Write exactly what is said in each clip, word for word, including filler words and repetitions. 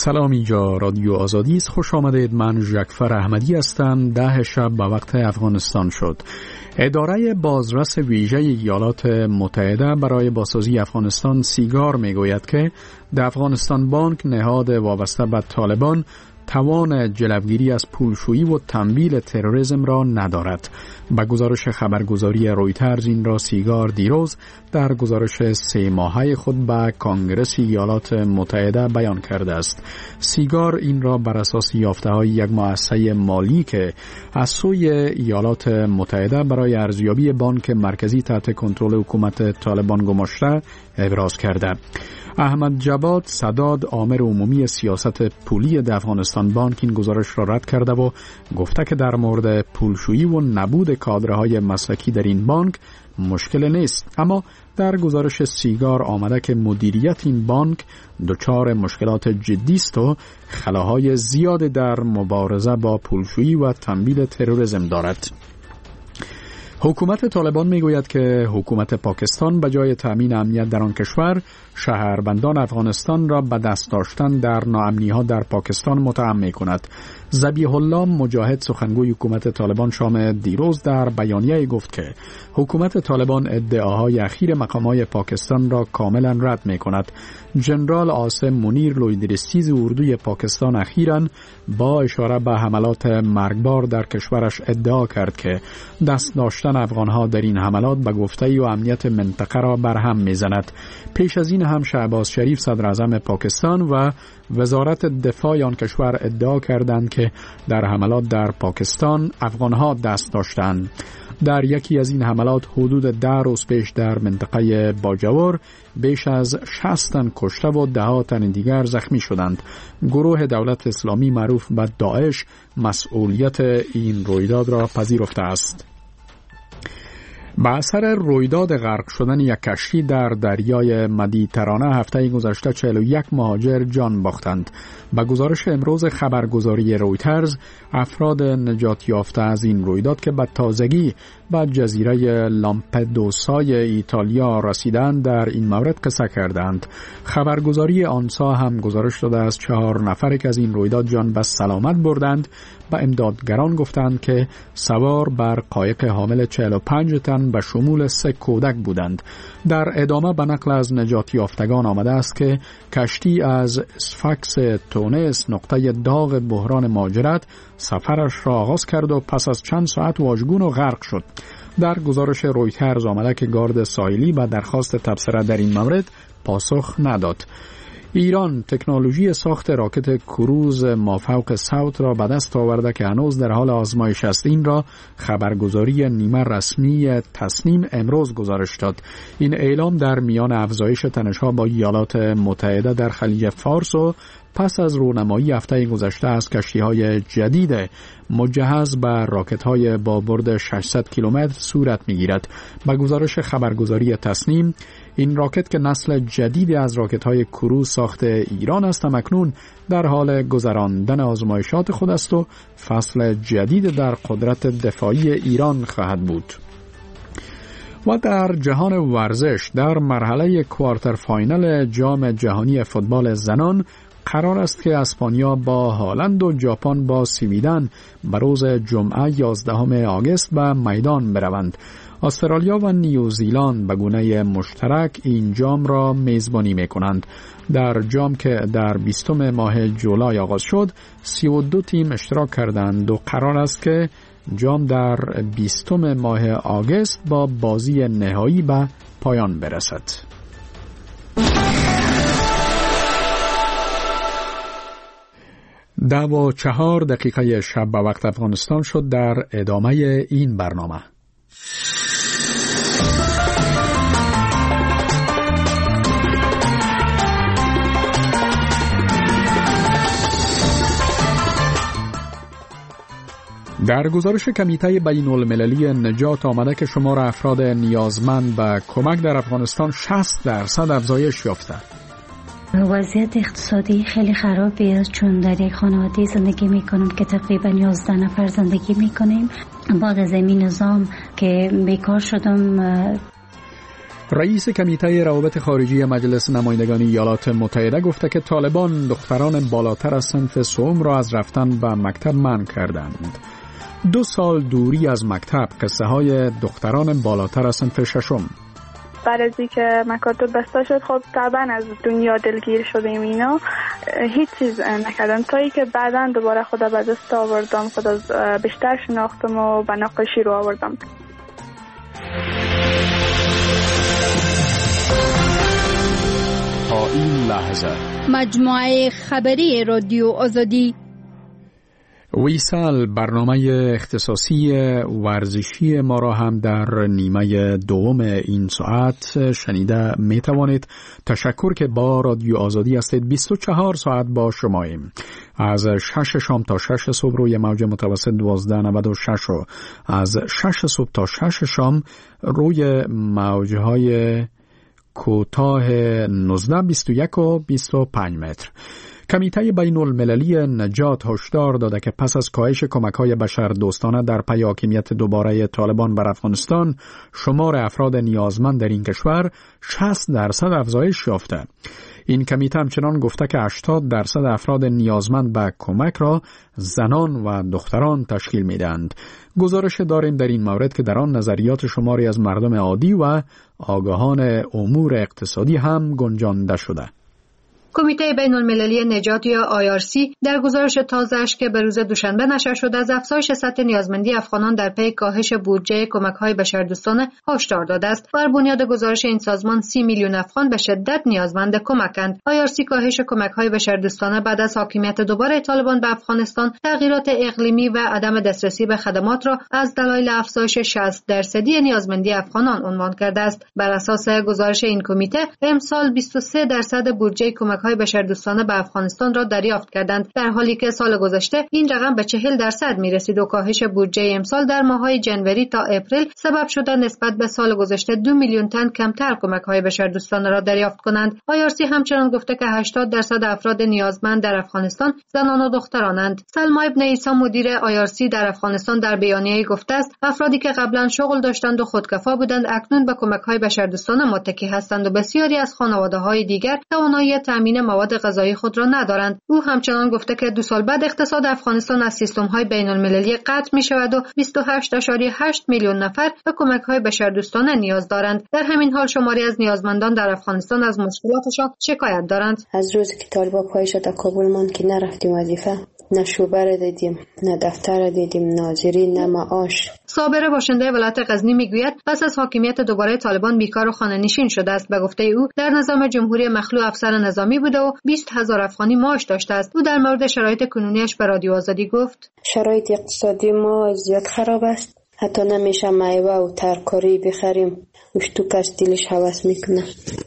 سلام، اینجا رادیو آزادی است. خوش آمدید. من ژکفر احمدی هستم. ده شب به وقت افغانستان شد. اداره بازرس ویژه ایالات متحده برای بازسازی افغانستان سیگار میگوید که در افغانستان بانک، نهاد وابسته به طالبان، توان جلوگیری از پولشویی و تمویل تروریسم را ندارد. با گزارش خبرگزاری رویترز این را سیگار دیروز در گزارش سه ماهه خود به کانگرس ایالات متحده بیان کرده است. سیگار این را بر اساس یافته‌های یک مؤسسه مالی که از سوی ایالات متحده برای ارزیابی بانک مرکزی تحت کنترل حکومت طالبان گماشته ابراز کرده. احمد جواد سداد، آمر عمومی سیاست پولی در افغانستان بانک، این گزارش را رد کرده و گفته که در مورد پولشویی و نبود کادرهای مسلکی در این بانک مشکل نیست، اما در گزارش سیگار آمده که مدیریت این بانک دچار مشکلات جدی است و خلاهای زیاد در مبارزه با پولشویی و تمویل تروریسم دارد. حکومت طالبان میگوید که حکومت پاکستان به جای تامین امنیت در آن کشور، شهروندان افغانستان را به دست داشتن در ناامنی‌ها در پاکستان متهم می‌کند. ذبیح الله مجاهد، سخنگوی حکومت طالبان، شام دیروز در بیانیه گفت که حکومت طالبان ادعاهای اخیر مقامات پاکستان را کاملا رد می‌کند. جنرال عاصم منیر، لویدرستیز اردوی پاکستان، اخیراً با اشاره به حملات مرگبار در کشورش ادعا کرد که دست داشتن افغانها در این حملات به گفته و امنیت منطقه را برهم می‌زند. پیش از این هم شهباز شریف، صدر اعظم پاکستان، و وزارت دفاع آن کشور ادعا کردند که در حملات در پاکستان افغانها دست داشتند. در یکی از این حملات حدود ده روز پیش در منطقه باجور بیش از شصت تن کشته و ده تن دیگر زخمی شدند. گروه دولت اسلامی معروف به داعش مسئولیت این رویداد را پذیرفته است. با اثر رویداد غرق شدن یک کشتی در دریای مدیترانه هفته گذشته چهل و یک مهاجر جان باختند. با گزارش امروز خبرگزاری رویترز، افراد نجات یافته از این رویداد که به تازگی به جزیره لامپدوسای ایتالیا رسیدند در این مورد قصه کردند. خبرگزاری آنسا هم گزارش داده از چهار نفری که از این رویداد جان به سلامت بردند. به امدادگران گفتند که سوار بر قایق حامل چهل و پنج تن به شمول سه کودک بودند. در ادامه به نقل از نجات یافتگان آمده است که کشتی از اسفاکس تونس، نقطه داغ بحران مهاجرت، سفرش را آغاز کرد و پس از چند ساعت واژگون و غرق شد. در گزارش رویترز آمده که گارد ساحلی به درخواست تبصره در این مورد پاسخ نداد. ایران تکنولوژی ساخت راکت کروز مافوق صوت را به دست آورده که هنوز در حال آزمایش است. این را خبرگزاری نیمه رسمی تصنیم امروز گزارش داد. این اعلام در میان افزایش تنش‌ها با ایالات متحده در خلیج فارس و پس از رونمایی هفته گذشته از کشتی‌های جدید مجهز به راکت‌های با برد ششصد کیلومتر صورت می‌گیرد. با گزارش خبرگزاری تصنیم، این راکت که نسل جدیدی از راکت‌های کروز ساخت ایران است، اکنون در حال گذراندن آزمایشات خود است و فصل جدید در قدرت دفاعی ایران خواهد بود. و در جهان ورزش، در مرحله کوارتر فاینال جام جهانی فوتبال زنان قرار است که اسپانیا با هالند و ژاپن با سویدن به روز جمعه یازدهم آگوست به میدان بروند. استرالیا و نیوزیلند به گونه مشترک این جام را میزبانی میکنند. در جام که در بیستم ماه جولای آغاز شد، سی و دو تیم اشتراک کردند و قرار است که جام در بیستم ماه آگوست با بازی نهایی به پایان برسد. ده و چهار دقیقه شب به وقت افغانستان شد. در ادامه این برنامه در گزارش کمیته بین المللی نجات آمده که شمار افراد نیازمند به کمک در افغانستان شصت درصد افزایش یافته. وضعیت اقتصادی خیلی خرابی است، چون در یک خانواده زندگی میکنم که تقریبا یازده نفر زندگی میکنیم. بعد از این نظام که بیکار شدم. رئیس کمیته روابط خارجی مجلس نمایندگان ایالات متحده گفته که طالبان دختران بالاتر از صنف سوم را از رفتن به مکتب منع کردند. دو سال دوری از مکتب، قصه های دختران بالاتر از صنف ششم. بعد از اینکه مکاتب بسته شد خب طبعا از دنیا دلگیر شدیم، اینا هیچ چیز نکردم تا ای که بعدا دوباره خدا به دست آوردم، خدا بیشتر شناختم و به نقاشی رو آوردم. تا این لحظه مجموعه خبری رادیو آزادی ویسال برنامه اختصاصی ورزشی ما را هم در نیمه دوم این ساعت شنیده می توانید. تشکر که با رادیو آزادی هستید. بیست و چهار ساعت با شماییم. از شش شام تا شش صبح روی موج متوسط دوازده نود و شش و از شش صبح تا شش شام روی موجهای کوتاه نوزده، بیست و یک و بیست و پنج متر. کمیته بین المللی نجات هشدار داده که پس از کاهش کمک‌های بشردوستانه در پی حاکمیت دوباره طالبان بر افغانستان، شمار افراد نیازمند در این کشور شصت درصد افزایش یافته. این کمیته همچنان گفته که هشتاد درصد افراد نیازمند به کمک را زنان و دختران تشکیل می‌دهند. گزارش داریم در این مورد که در آن نظریات شماری از مردم عادی و آگاهان امور اقتصادی هم گنجانده شده. کمیته بین المللی نجات یا آی آر سی در گزارش تازه‌اش که به روز دوشنبه نشر شده از افزایش سطح نیازمندی افغانان در پی کاهش بودجه کمک‌های بشردوستانه هشدار داده است. بر بنیاد گزارش این سازمان سی میلیون افغان به شدت نیازمند کمکند. آی آر سی کاهش کمک‌های بشردوستانه بعد از حاکمیت دوباره طالبان به افغانستان، تغییرات اقلیمی و عدم دسترسی به خدمات را از دلایل افزایش شصت درصدی نیازمندی افغانان عنوان کرده است. بر اساس گزارش این کمیته، امسال بیست و سه درصد بودجه کمک های بشردوستانه به افغانستان را دریافت کردند، در حالی که سال گذشته این رقم به چهل درصد می رسید و کاهش بودجه امسال در ماه‌های جنوری تا اپریل سبب شده نسبت به سال گذشته دو میلیون تن کمتر کمک های بشردوستانه را دریافت کنند. آی آر سی همچنان گفته که هشتاد درصد افراد نیازمند در افغانستان زنان و دخترانند. سلما ابن عیسی مدیر آی آر سی در افغانستان در بیانیه‌ای گفته است افرادی که قبلا شغل داشتند و خودکفا بودند اکنون به کمک های بشردوستانه متکی هستند و بسیاری از خانواده‌های دیگر توانایی تامین مواد غذایی خود را ندارند. او همچنان گفته که دو سال بعد اقتصاد افغانستان از سیستم‌های بین‌المللی قطع می‌شود و بیست و هشت ممیز هشت میلیون نفر به کمک‌های بشردوستانه نیاز دارند. در همین حال شماری از نیازمندان در افغانستان از مشکلاتشان شکایت دارند. از روزی که طالبان پایش تا کابل مان که نرفتیم وظیفه، نه شوبر دیدیم، نه دفتر دیدیم، ناظری، نه معاش. صابر باشنده ولایت غزنی میگوید پس از حاکمیت دوباره طالبان بیکار و خانه نشین شده است. به گفته او در نظام جمهوری مخلوع افسر نظامی بوده و بیست هزار افغانی معاش داشته است. او در مورد شرایط کنونیش به رادیو آزادی گفت: شرایط اقتصادی ما زیاد خراب است. حتی نمیشه میوه و ترکاری بخریم. مشتو کس دلش هوس میکنه.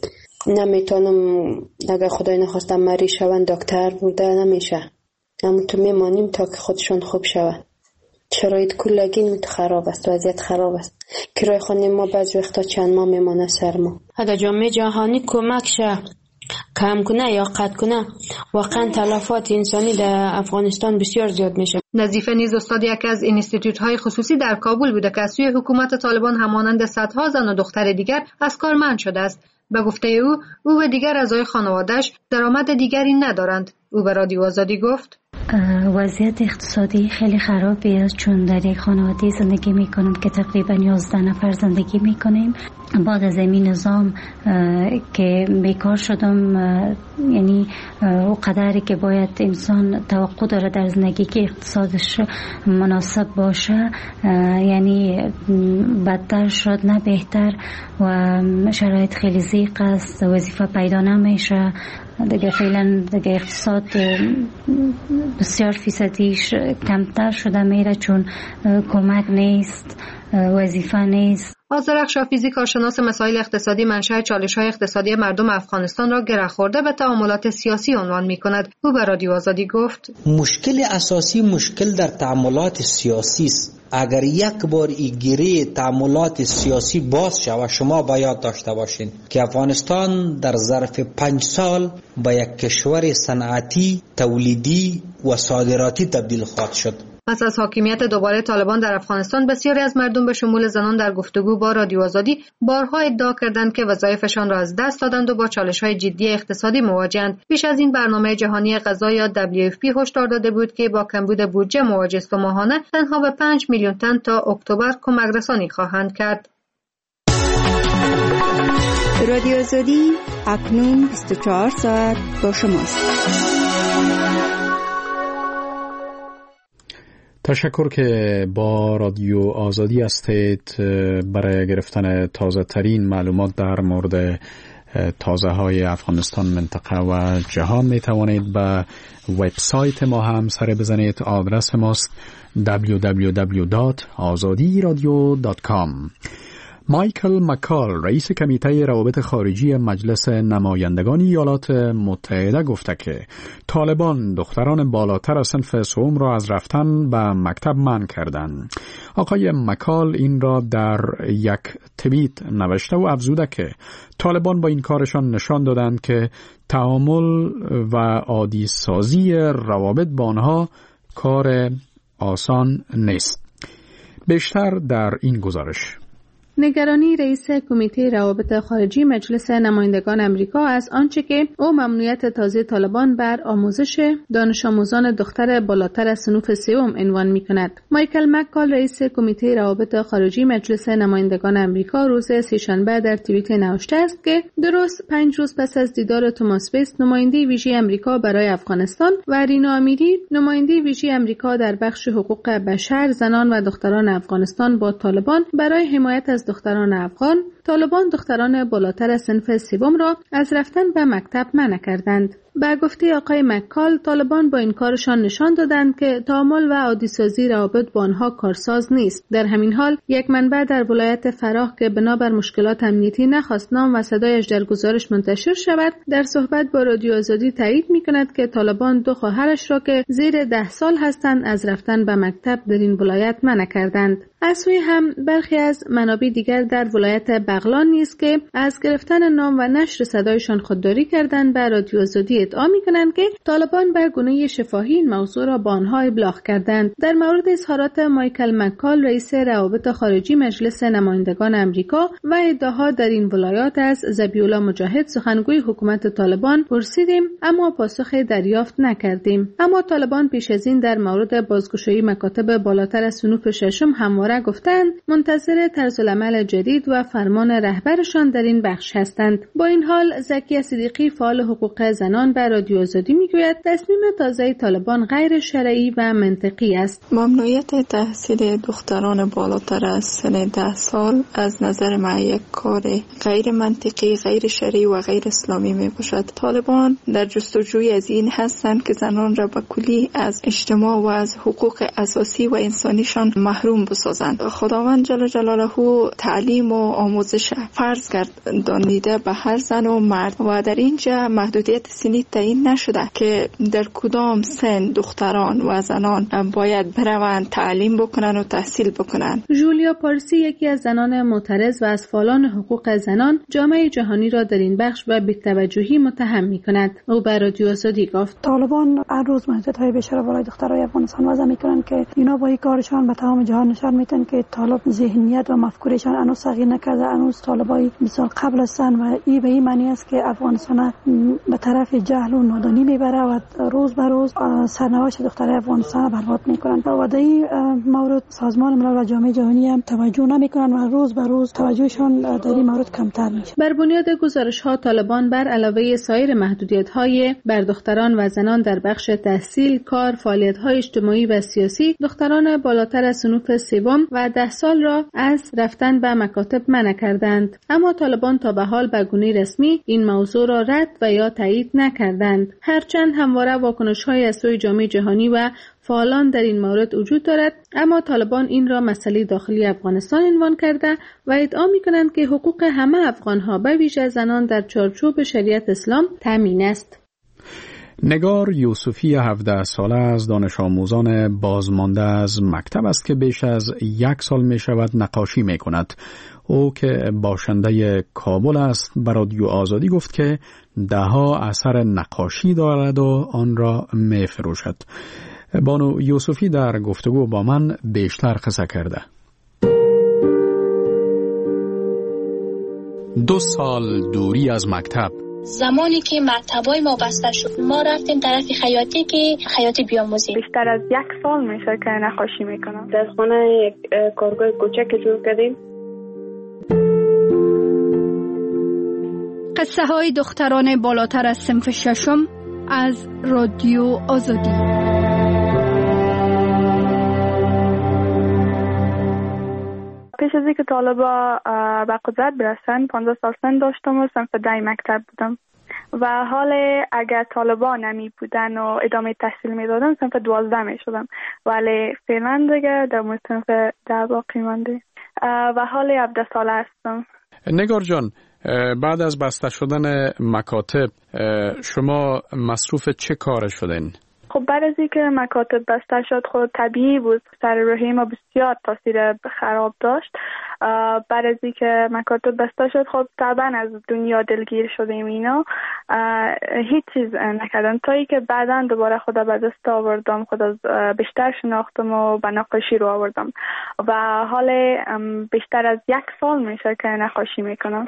نمیتونم اگر خدای نخواسته مریض شوم دکتر بوده نمیشه. اما تو میمانیم تا که خودشون خوب شود. شرایط کلگی خراب است، وضعیت خراب است. کرای خانه ما بعضی وقتا چند ماه میمانه سر ما. اگر جامعه جهانی کمک شه کم کنه یا قطع کنه واقعا تلفات انسانی در افغانستان بسیار زیاد میشه. نظیفه نیز استاد یکی از اینستیتوت‌های خصوصی در کابل بوده که از سوی حکومت طالبان همانند صدها زن و دختر دیگر از کار منع شده است. به گفته او، او و دیگر اعضای خانواده‌اش درآمد دیگری ندارند. او به رادیو آزادی گفت: وضعیت اقتصادی خیلی خرابی است، چون در یک خانواده زندگی میکنم که تقریبا یازده نفر زندگی میکنیم. بعد از این نظام که بیکار شدم، یعنی او قدری که باید انسان توقع داره در زندگی که اقتصادش مناسب باشه، یعنی بدتر شد نه بهتر و شرایط خیلی ضیق است، وظیفه پیدا نمیشه دیگه. فعلا دیگه اقتصاد بسیار فیصدیش کمتر شده میره چون کمک نیست، وظیفه نیست. آذرخش حافظی کارشناس مسائل اقتصادی منشأ چالش‌های اقتصادی مردم افغانستان را گره خورده به تعاملات سیاسی عنوان می‌کند. او به رادیو آزادی گفت: مشکل اساسی مشکل در تعاملات سیاسی است. اگر یک بار این گره تعاملات سیاسی باز شود، شما باید داشته باشین که افغانستان در ظرف پنج سال به یک کشور صنعتی، تولیدی و صادراتی تبدیل خواهد شد. پس از حاکمیت دوباره طالبان در افغانستان، بسیاری از مردم به شمول زنان در گفتگو با رادیو آزادی بارها ادعا کردند که وظایفشان را از دست دادند و با چالش‌های جدی اقتصادی مواجهند. پیش از این برنامه جهانی غذا یا دبلیو اف پی هشدار داده بود که با کمبود بودجه مواجه است و ماهانه تنها به پنج میلیون تن تا اکتبر کمک رسانی خواهند کرد. رادیو آزادی اکنون بیست و چهار ساعت با شماست. تشکر که با رادیو آزادی هستید. برای گرفتن تازه ترین معلومات در مورد تازه های افغانستان، منطقه و جهان می توانید به وبسایت ما هم سر بزنید. آدرس ماست دبلیو دبلیو دبلیو دات آزادی رادیو دات کام. مایکل مکال، رئیس کمیته روابط خارجی مجلس نمایندگان ایالات متحده گفته که طالبان دختران بالاتر از صنف سوم را از رفتن به مکتب منع کردند. آقای مکال این را در یک توییت نوشته و افزوده که طالبان با این کارشان نشان دادند که تعامل و عادی سازی روابط با آنها کار آسان نیست. بیشتر در این گزارش. نگرانی رئیس کمیته روابط خارجی مجلس نمایندگان امریکا از آنچه که او ممنوعیت تازه طالبان بر آموزش دانش آموزان دختر بالاتر از صنف سوم عنوان می‌کند. مایکل مکال، رئیس کمیته روابط خارجی مجلس نمایندگان امریکا، روز سه‌شنبه در توییت نوشته است که درست پنج روز پس از دیدار توماس ویست، نماینده ویژه امریکا برای افغانستان، و رینا امیری، نماینده ویژه امریکا در بخش حقوق بشر، زنان و دختران افغانستان با طالبان برای حمایت از دختران افغان، طالبان دختران بالاتر از صنف سوم را از رفتن به مکتب منع کردند. به گفته آقای مکال، طالبان با این کارشان نشان دادند که تعامل و عادی‌سازی روابط با آنها کارساز نیست. در همین حال، یک منبع در ولایت فراه که بنابر مشکلات امنیتی نخواست نام و صدایش در گزارش منتشر شود، در صحبت با رادیو آزادی تایید می‌کند که طالبان دو خواهرش را که زیر ده سال هستند از رفتن به مکتب در این ولایت منع کردند. از سوی هم برخی از منابع دیگر در ولایت بغلان نیز که از گرفتن نام و نشر صدایشان خودداری کردند، به رادیو آزادی ادعا می‌کنند که طالبان به گونه شفاهی این موضوع را با آنها ابلاغ کردند. در مورد اظهارات مایکل مکال، رئیس روابط خارجی مجلس نمایندگان امریکا و ادعاها در این ولایات، از ذبیح‌الله مجاهد، سخنگوی حکومت طالبان، پرسیدیم اما پاسخ دریافت نکردیم. اما طالبان پیش از این در مورد بازگشایی مکاتب بالاتر از صنف ششم همواره گفتند منتظر طرزالعمل جدید و فرمان رهبرشان در این بخش هستند. با این حال، زکی صدیقی، فعال حقوق زنان، به رادیو آزادی میگوید تصمیم تازه طالبان غیر شرعی و منطقی است. ممنوعیت تحصیل دختران بالاتر از سن ده سال از نظر من یک کار غیر منطقی، غیر شرعی و غیر اسلامی می باشد. طالبان در جستجوی از این هستند که زنان را به کلی از اجتماع و از حقوق اساسی و انسانیشان محروم بسازند. خداوند جل جلاله تعلیم و آموزش فرض گردانیده به هر زن و مرد و در اینجا محدودیت سنی تعیین نشده که در کدام سن دختران و زنان باید بروند تعلیم بکنن و تحصیل بکنن. جولیا پارسی، یکی از زنان معترض و از فعالان حقوق زنان، جامعه جهانی را در این بخش به بی‌توجهی متهم می‌کند. او به رادیو آزادی گفت طالبان هر روز محدودیت‌های بیشتر بالای دخترای افغانستان وضع می‌کنند که اینا با این کارشان به تمام جهان نشان میدن که طالب ذهنیت و مفکورشان هنوز تغییر نکرده، هنوز طالبای مثال قبل هستند و این به این معنی است که افغانستان به طرف جهل و نادانی میبره و روز به روز سرنوشت دخترای افغانستان برباد میکنند و در این مورد سازمان ملل و جامعه جهانی هم توجه نمیکنند و روز به روز توجهشان در این مورد کمتر میشه. بر بنیاد گزارش ها، طالبان بر علاوه سایر محدودیت های بر دختران و زنان در بخش تحصیل، کار، فعالیت های اجتماعی و سیاسی، دختران بالاتر از صنف سوم و ده سال را از رفتن به مکاتب منع کردند. اما طالبان تا به حال به گونه رسمی این موضوع را رد و یا تایید نکردند. هرچند همواره واکنش‌های از سوی جامعه جهانی و فعالان در این مورد وجود دارد، اما طالبان این را مسئله داخلی افغانستان عنوان کرده و ادعا می‌کنند که حقوق همه افغان‌ها به ویژه زنان در چارچوب شریعت اسلام تامین است. نگار یوسفی هفده ساله از دانش آموزان بازمانده از مکتب است که بیش از یک سال می شود نقاشی می کند. او که باشنده کابل است به رادیو آزادی گفت که دهها اثر نقاشی دارد و آن را می فروشد. بانو یوسفی در گفتگو با من بیشتر قصه کرده. دو سال دوری از مکتب. زمانی که مکتبای ما بسته شد ما رفتیم طرف خیاطی که خیاطی بیاموزیم. بیشتر از یک سال میشه که نقاشی میکنم. در خانه یک کارگاه کوچک جور کردیم. قصه های دختران بالاتر از صنف ششم از رادیو آزادی. پیش از اینکه طالبا به قدرت برسن پانزده سال سن داشتم و صنف ده مکتب بودم و حال اگر طالبا نمی بودن و ادامه تحصیل می دادم صنف دوازده می شدم، ولی فعلا دیگه در صنف ده باقی مانده و حال هفده ساله هستم. نگار جان، بعد از بسته شدن مکاتب شما مصروف چه کار شدین؟ خب بعد از اینکه مکاتب بسته شد خود طبیعی بود، سر روحی ما بسیار تاثیر خراب داشت. بعد از اینکه مکاتب بسته شد خب طبعا از دنیا دلگیر شدیم اینا، هیچ چیز نکردم تا اینکه بعدا دوباره خدا به دست آوردم، خدا بیشتر شناختم و به نقاشی رو آوردم و حال بیشتر از یک سال میشه که نقاشی میکنم.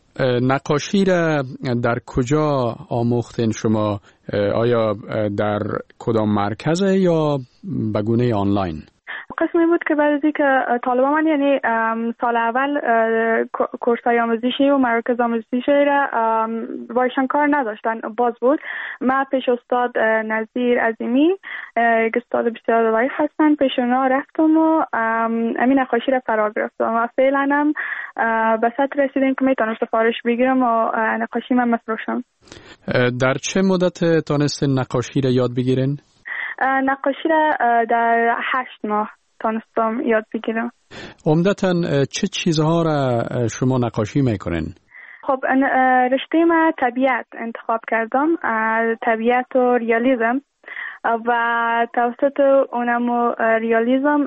نقاشی را در کجا آموختین شما؟ آیا در کدام مرکزه یا به گونه آنلاین؟ قسمی بود که بعد از اینکه طالبان من یعنی سال اول کورسای آموزشی و مراکز آموزشی را بایشان کار نداشتن، باز بود. من پیش استاد نظیر عظیمی، یک استاد بسیار ضعیف هستن، پیش اونا رفتم و امین نقاشی را فرا گرفتم و فعلا هم به سطح رسیدیم که میتونم سفارش بگیرم و نقاشی من مفروشم. در چه مدت تانستین نقاشی را یاد بگیرین؟ نقاشی را در هشت ماه تانستم یاد بگیرم. عمدتاً چه چیزها را شما نقاشی میکنین؟ خب رشته ما طبیعت انتخاب کردم، طبیعت و ریالیزم و توسط اونم ریالیزم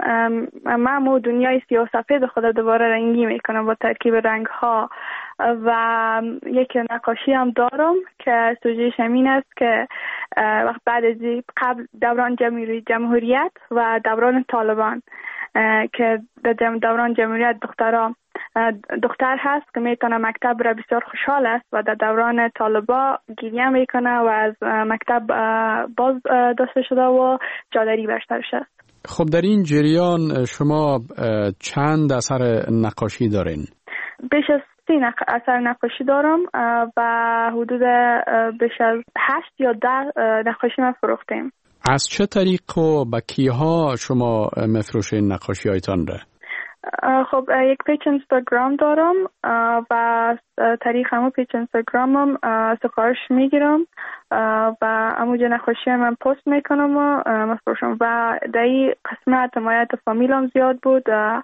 من دنیای سیاه و سفید خود دوباره رنگی میکنم با ترکیب رنگ ها و یک نقاشی هم دارم که سوژه‌اش همین است که وقت بعد از قبل دوران جمهوریت و دوران طالبان که دوران جمهوریت دخترها دختر هست که میتونه مکتب را بسیار خوشحال است و در دوران طالبا گریه میکنه و از مکتب باز داشته شده و چادری برشترش است. خب در این جریان شما چند اثر نقاشی دارین؟ بیش از سی نق... اثر نقاشی دارم و حدود بیش از هشت یا ده نقاشی ما فروختیم. از چه طریق و با کیها شما مفروشین نقاشی هایتان را؟ خب یک پیج اینستاگرام دارم و طریق همون پیج اینستاگرامم سفارش میگیرم و همونجا نقاشی من پست میکنم و مفروشم و در این قسمت حمایت فامیلم زیاد بود.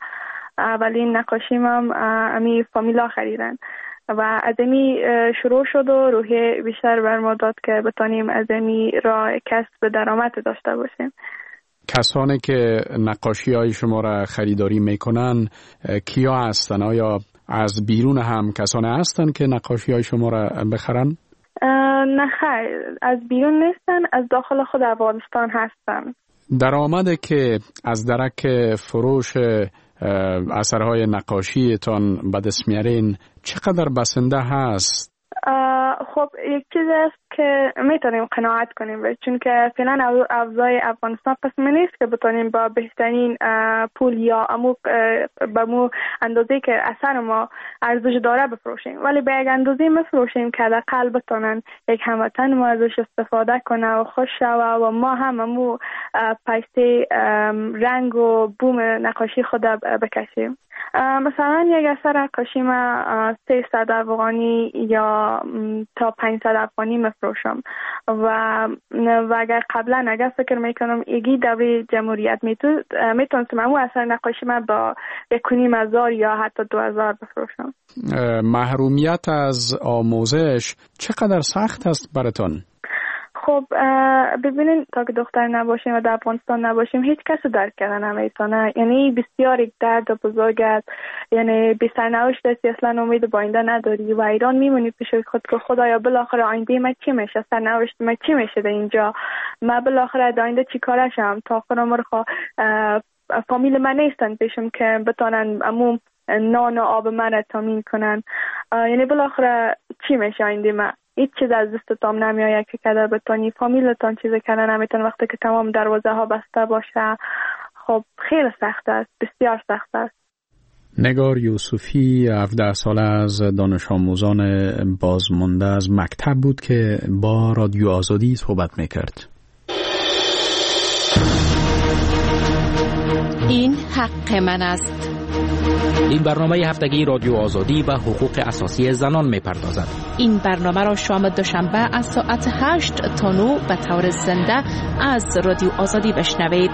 اولین نقاشی من امی فامیلا خریدن و از امی شروع شد و روحی بیشتر بر ما داد که بتانیم از امی راه کسب درآمد داشته باشیم. کسانی که نقاشی های شما را خریداری میکنن کیا هستن؟ آیا از بیرون هم کسانی هستن که نقاشی های شما را بخرن؟ نه خیر، از بیرون نیستن، از داخل خود افغانستان هستن. درآمدی که از درک فروش اثرهای نقاشی تان به دست میارین چقدر بسنده هست؟ خب یک چیز است که میتونیم قناعت کنیم به، چون که فعلا ابزای افغانستان قسمی نیست که بتونیم با بهترین پول یا امو به مو اندازه که اثر ما ارزش داره بفروشیم، ولی به یک اندازه میفروشیم که حداقل بتونن یک هموطن ما ازش استفاده کنه و خوش شوه و ما هم امو پیسه رنگ و بوم نقاشی خود بکشیم. مثلا یک اثر نقاشی ما سیصد افغانی یا تا پانصد افغانی مفروشم و و اگر قبلا اگر فکر میکنم ایگی دوره جمهوریت میتونستم امو اثر نقاشی ما با یک و نیم هزار یا حتی دو هزار بفروشم. محرومیت از آموزش چقدر سخت است براتون؟ خب ببینین تا که دختر نباشیم و در افغانستان نباشیم هیچ کس درک کردن نمیتونه. یعنی بسیار یک درد بزرگ است. یعنی بی سرنوشت است، اصلا امید به آینده نداری و ایران میمونی پیش خود که خدایا بالاخره آینده من چی میشه، سرنوشت من چی میشه در اینجا، من بالاخره در آینده چی کارشم. تا آخر عمر خوا فامیل من نیستن پیشم که بتونن امو نان و آب من تامین کنن. یعنی بالاخره چی میشه آینده من؟ هیچ چیز از دستتان نمیآید که کدر بتونی فامیلتان چیز کردن نمیتونه وقتی که تمام دروازه ها بسته باشه. خب خیلی سخت است، بسیار سخت است. نگار یوسفی هفده ساله از دانش آموزان بازمانده از مکتب بود که با رادیو آزادی صحبت میکرد. این حق من است. این برنامه هفتگی رادیو آزادی و حقوق اساسی زنان میپردازد. این برنامه را شام دوشنبه از ساعت هشت تا نه به طور زنده از رادیو آزادی بشنوید.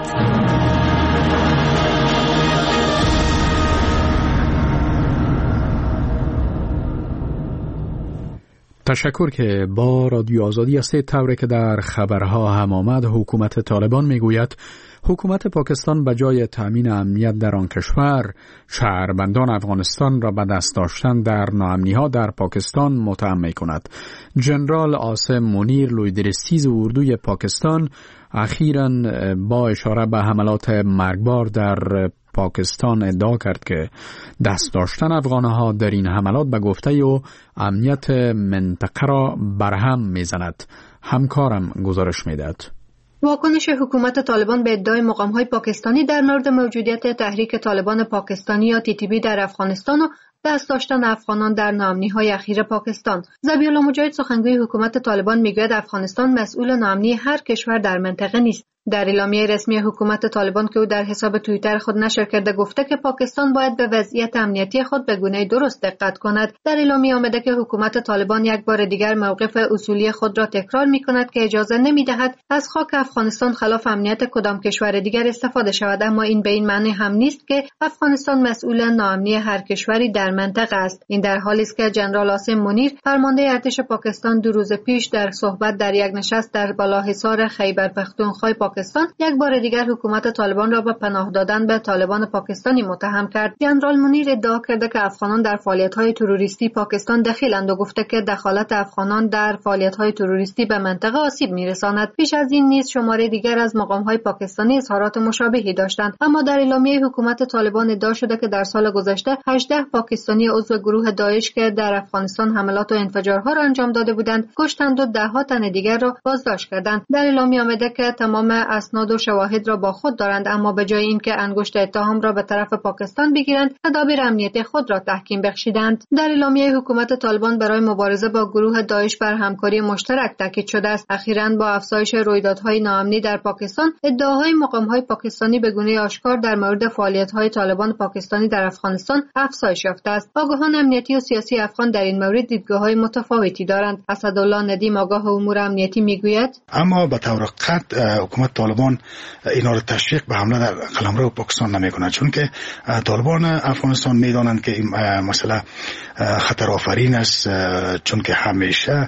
تشکر که با رادیو آزادی هستید. طوری که در خبرها هم آمد، حکومت طالبان میگوید حکومت پاکستان به جای تأمین امنیت در آن کشور، شهروندان افغانستان را به دست داشتن در ناامنی‌ها در پاکستان متهم می‌کند. جنرال عاصم منیر لویدرستیز اردوی پاکستان اخیراً با اشاره به حملات مرگبار در پاکستان ادعا کرد که دست داشتن افغانها در این حملات به گفته او امنیت منطقه را برهم می‌زند. همکارم گزارش می‌دهد. واکنش حکومت طالبان به ادعای مقام‌های پاکستانی در مورد موجودیت تحریک طالبان پاکستانی یا تی تی بی در افغانستان و دست داشتن افغانان در ناامنی‌های اخیر پاکستان. ذبیح الله مجاهد سخنگوی حکومت طالبان میگوید افغانستان مسئول ناامنی هر کشور در منطقه نیست. در اعلامیه رسمی حکومت طالبان که او در حساب توییتر خود نشر کرده گفته که پاکستان باید به وضعیت امنیتی خود به گونه درست دقت کند. در اعلامیه آمده که حکومت طالبان یک بار دیگر موقف اصولی خود را تکرار می‌کند که اجازه نمی‌دهد از خاک افغانستان خلاف امنیت کدام کشور دیگر استفاده شود، اما این به این معنی هم نیست که افغانستان مسئول ناامنی هر کشوری در منطقه است. این در حالی است که جنرال عاصم منیر فرمانده ارتش پاکستان دو روز پیش در صحبت در یک نشست در بالاحصار خیبر پختونخوا پاکستان یک بار دیگر حکومت طالبان را به پناه دادن به طالبان پاکستانی متهم کرد. جنرال منیر ادعا کرده که افغانان در فعالیت‌های تروریستی پاکستان دخیلند و گفته که دخالت افغانان در فعالیت‌های تروریستی به منطقه آسیب می‌رساند. پیش از این نیز شماره دیگر از مقام‌های پاکستانی اظهارات مشابهی داشتند، اما در اعلامیه حکومت طالبان ادعا شده که در سال گذشته هجده پاکستانی عضو گروه داعش که در افغانستان حملات و انفجارها را انجام داده بودند کشتند و ده‌ها تن دیگر را بازداشت کردند. در اعلامیه آمده که تمام اسناد و شواهد را با خود دارند، اما به جای اینکه انگشت اتهام را به طرف پاکستان بگیرند تدابیر امنیتی خود را تحکیم بخشیدند. در اعلامیه حکومت طالبان برای مبارزه با گروه داعش بر همکاری مشترک تاکید شده است. اخیراً با افزایش رویدادهای ناامنی در پاکستان ادعاهای مقام‌های پاکستانی به گونه آشکار در مورد فعالیت‌های طالبان پاکستانی در افغانستان افزایش یافته است. آگاهان امنیتی و سیاسی افغان در این مورد دیدگاه‌های متفاوتی دارند. اسدالله ندیم آگاه امور امنیتی میگوید اما به طور قطع حکومت طالبان اینا رو تشویق به حمله در قلمرو پاکستان نمیکنند، چون که طالبان افغانستان میدانند که این مسئله خطر آفرین است، چون که همیشه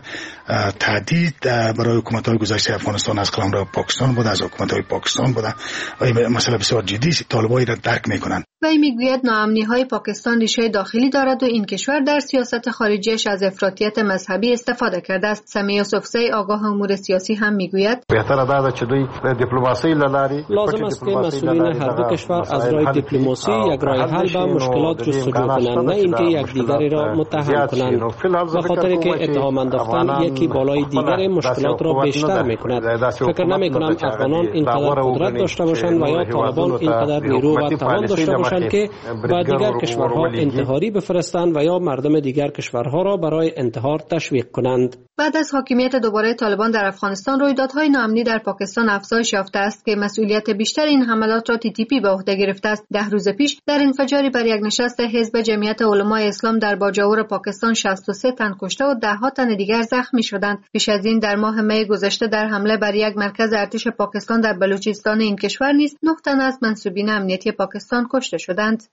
تهدید برای حکومت‌های گذشته افغانستان از قلمرو پاکستان بوده، از حکومت‌های پاکستان بوده و این مسئله بسیار جدی است. طالبان را درک میکنند. وی میگوید ناامنی‌های پاکستان ریشه داخلی دارد و این کشور در سیاست خارجیش از افراطیت مذهبی استفاده کرده است. سمیع یوسفزی آگاه امور سیاسی هم میگوید بهتره دا چې دوی دیپلماسی لاری لازم است که مسئولین هر دو کشور از راه دیپلماسی یک راه حل به مشکلات جستجو کنند، نه اینکه یکدیگری را متهم کنند، به خاطر که اتهام انداختن یکی بالای دیگر مشکلات را بیشتر میکند. فکر نمیکنم افغانان اینقدر قدرت داشته باشند و یا طالبان اینقدر نیرو و توان داشته باشند که با دیگر کشورها انتحاری بفرستند و یا مردم دیگر کشورها را برای انتحار تشویق کنند. بعد از حاکمیت دوباره طالبان در افغانستان رویدادهای ناامنی در پاکستان افزایش یافته است که مسئولیت بیشتر این حملات را تی تی پی به عهده گرفته است. ده روز پیش در انفجاری بر یک نشست حزب جمعیت علمای اسلام در باجاور پاکستان شصت و سه تن کشته و ده ها تن دیگر زخمی شدند. پیش از این در ماه می گذشته در حمله بر یک مرکز ارتش پاکستان در بلوچستان این کشور نیز نه تن از منسوبین امنیتی پاکستان کشته شدند.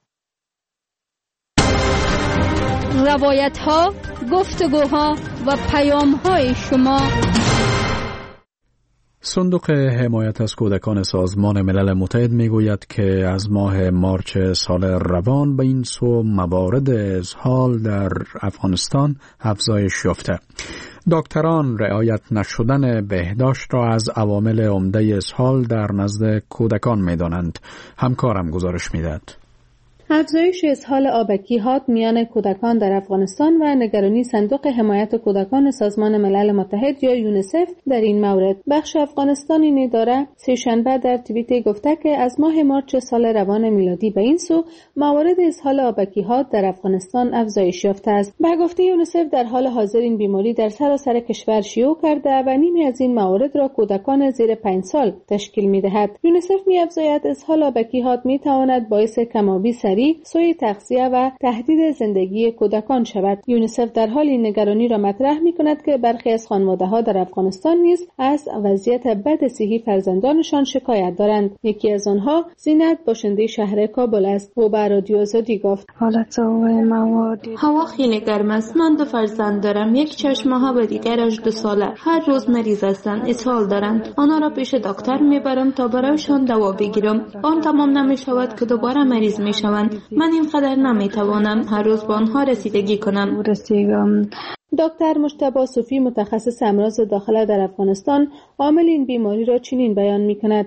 روایت‌ها، گفتگوها و پیام‌های شما صندوق حمایت از کودکان سازمان ملل متحد میگوید که از ماه مارچ سال روان به این سو موارد اسهال در افغانستان افزایش یافته. دکتران رعایت نشدن بهداشت را از عوامل عمده اسهال در نزد کودکان می‌دانند. همکارم گزارش می‌دهد. افزایش اسهال آبکی‌هات میان کودکان در افغانستان و نگرانی صندوق حمایت کودکان سازمان ملل متحد یا یونیسف در این مورد. بخش افغانستان این اداره سه‌شنبه در توییت گفته که از ماه مارچ سال روان میلادی به این سو موارد اسهال آبکی‌هات در افغانستان افزایش یافته است. به گفته یونیسف در حال حاضر این بیماری در سراسر کشور شیوع کرده و نیمی از این موارد را کودکان زیر پنج سال تشکیل می‌دهد. یونیسف می‌افزاید اسهال آبکی‌هات می‌تواند باعث کم‌آبی سریع، سوء تغذیه و تهدید زندگی کودکان شود. یونیسف در حال این نگرانی را مطرح می‌کند که برخی از خانواده‌ها در افغانستان نیز از وضعیت بد صحی فرزندانشان شکایت دارند. یکی از آنها زینت باشنده شهر کابل است. او به رادیو آزادی گفت: هوا خیلی گرم است. من دو فرزند دارم. یک چشم ها و دیگرش دو ساله. هر روز مریض هستند. اسهال دارند. آنها را پیش دکتر میبرم تا برایشان دوا بگیرم. آن تمام نمیشود که دوباره مریض میشوند. من اینقدر نمیتوانم هر روز با آنها رسیدگی کنم. دکتر مجتبی صوفی متخصص امراض داخله در افغانستان عامل این بیماری را چنین بیان می‌کند: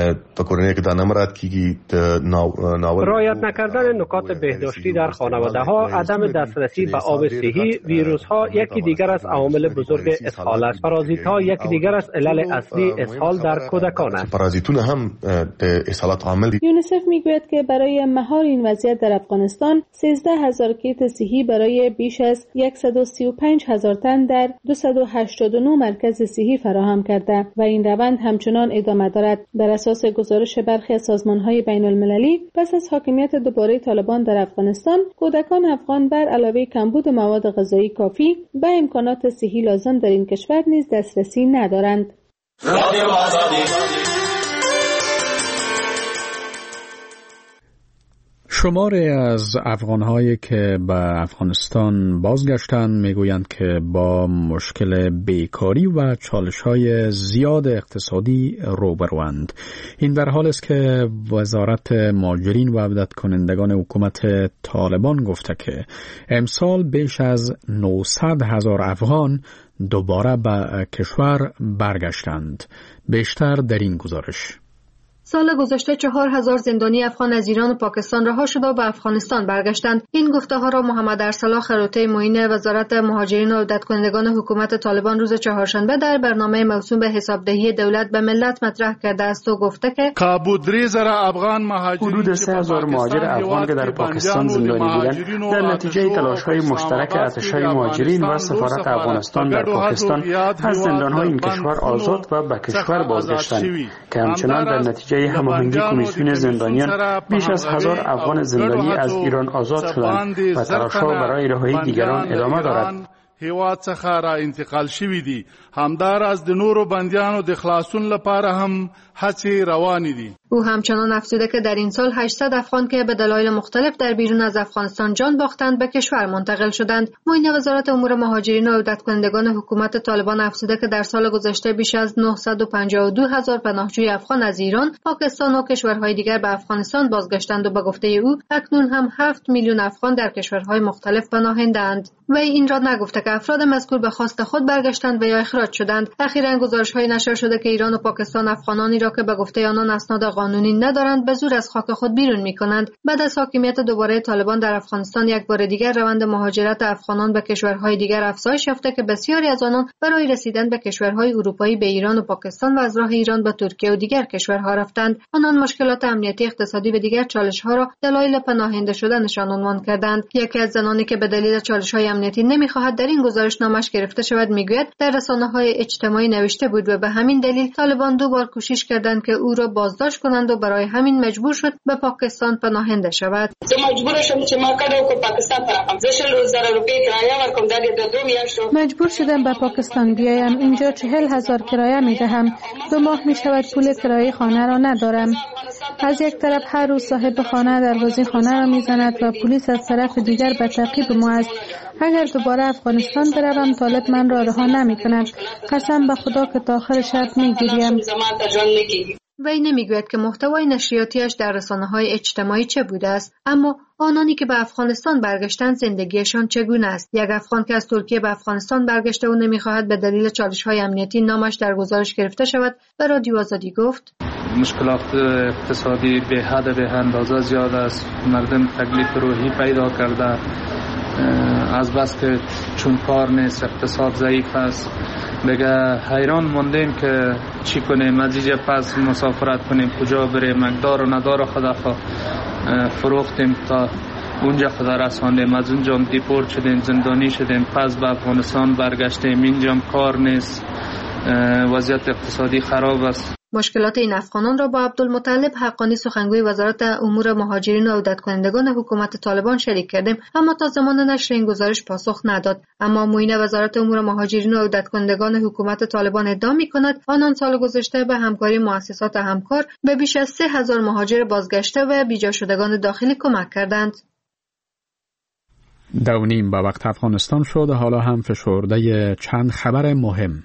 رعایت نکردن نکات بهداشتی در خانواده‌ها، عدم دسترسی به آب صحی، ویروس‌ها یکی دیگر از عوامل بزرگ اسهال است. پارازیت‌ها یکی دیگر از علل اصلی اسهال در کودکان است. پارازیتون هم اسهالات عامل. یونیسف میگوید که برای مهار این وضعیت در افغانستان سیزده هزار کیت صحی برای بیش از صد و سی و پنج هزار تن در دویست و هشتاد و نه مرکز صحی فراهم کرده و این روند همچنان ادامه دارد. در اساس گزارش برخی از سازمان‌های بین‌المللی، پس از حاکمیت دوباره طالبان در افغانستان، کودکان افغان بر علاوه کمبود مواد غذایی کافی به امکانات صحی لازم در این کشور نیز دسترسی ندارند. شماری از افغان‌هایی که به افغانستان بازگشتند میگویند که با مشکل بیکاری و چالش‌های زیاد اقتصادی روبروند. این در حالی است که وزارت مهاجرین و عودت کنندگان حکومت طالبان گفته که امسال بیش از نهصد هزار افغان دوباره به کشور برگشتند. بیشتر در این گزارش. سال گذشته چهار هزار زندانی افغان از ایران و پاکستان رها شده و به افغانستان برگشتند. این گفته ها را محمد ارسلا خروطی معین وزارت مهاجرین و عودت کنندگان حکومت طالبان روز چهارشنبه در برنامه موسوم به حسابدهی دولت به ملت مطرح کرده است و گفته که حدود سه هزار مهاجر افغان که در پاکستان زندانی بودند در نتیجه تلاش‌های مشترک ارتش‌های مهاجرین و سفارت افغانستان در پاکستان از زندان‌های این کشور آزاد و به کشور بازگشتند که همچنان در نتیجه هماهنگی کمیسیون زندانیان بیش از هزار افغان زندانی از ایران آزاد شدند و تلاش‌ها برای رهایی دیگران ادامه دارد. هیواد څخه را انتقال شوی دي. همدار از د نورو بندیانو د خلاصون لپاره هم هڅې روانې دي. او همچنان افزوده که در این سال هشتصد افغان که به دلایل مختلف در بیرون از افغانستان جان باختند به کشور منتقل شدند. معین وزارت امور مهاجرین و عودت کنندگان حکومت طالبان افزوده که در سال گذشته بیش از نهصد و پنجاه و دو هزار پناهجوی افغان از ایران، پاکستان و کشورهای دیگر به افغانستان بازگشتند و به گفته او اکنون هم هفت میلیون افغان در کشورهای مختلف پناهنده‌اند. و این را نگفته که افراد مذکور به خواست خود برگشتند و یا اخراج شدند. اخیراً گزارش‌های نشر شده که ایران و پاکستان افغانانی را که به گفته آنان اسناد قانونی ندارند به زور از خاک خود بیرون می‌کنند. بعد از حاکمیت دوباره طالبان در افغانستان یک بار دیگر روند مهاجرت افغانان به کشورهای دیگر افزایش یافته که بسیاری از آنان برای رسیدن به کشورهای اروپایی به ایران و پاکستان و از راه ایران به ترکیه و دیگر کشورها رفتند. آنان مشکلات امنیتی، اقتصادی و دیگر چالش‌ها را دلایل پناهنده شدنشان عنوان کردند. یکی از زنانی که به دلیل چالش‌های امنیتی نمی‌خواهد در این گزارش نامش گرفته شود میگوید در رسانه‌های اجتماعی نوشته بود و به همین دلیل طالبان دو بار کوشش کردند که او را بازداشت کنند و برای همین مجبور شد به پاکستان پناهنده شود. مجبور شدم به پاکستان بیایم. اینجا چهل هزار کرایه میدهم. دو ماه میشود پول کرایه خانه را ندارم. از یک طرف هر روز صاحب خانه دروازه خانه را میزند و پلیس از طرف دیگر به تعقیب ما است. اگر دوباره افغانستان افغانستان بروم طالب من را رها نمی کند. قسم به خدا که تا آخر شب می گریم. وی نمیگوید که محتوای نشریاتیش در رسانه‌های اجتماعی چه بوده است، اما آنانی که به افغانستان برگشتند زندگیشان چگونه است. یک افغان که از ترکیه به افغانستان برگشته و نمیخواهد به دلیل چالش‌های امنیتی نامش در گزارش گرفته شود به رادیو آزادی گفت: مشکلات اقتصادی به حد به اندازه زیاد است. مردم تکلیف روحی پیدا کرده از بس که چون کار نیست، اقتصاد ضعیف است. دیگه حیران موندیم که چی کنیم، از پس مسافرت کنیم، کجا بریم. مقدار و ندار خدا خوا فروختیم تا اونجا خدا رساندیم. از اونجا دیپورت شدیم، زندانی شدیم، پس به افغانستان برگشتیم. اینجا کار نیست، وضعیت اقتصادی خراب است. مشکلات این افغانان را با عبدالمطلب حقانی سخنگوی وزارت امور مهاجرین و عودت کنندگان حکومت طالبان شریک کردیم، اما تا زمان نشر این گزارش پاسخ نداد. اما معین وزارت امور مهاجرین و عودت کنندگان حکومت طالبان ادعا می‌کند آنان سال گذشته به همکاری مؤسسات همکار به بیش از سه هزار مهاجر بازگشته و بیجا شدگان داخلی کمک کردند. دو نیم به وقت افغانستان شد. حالا هم فشرده چند خبر مهم.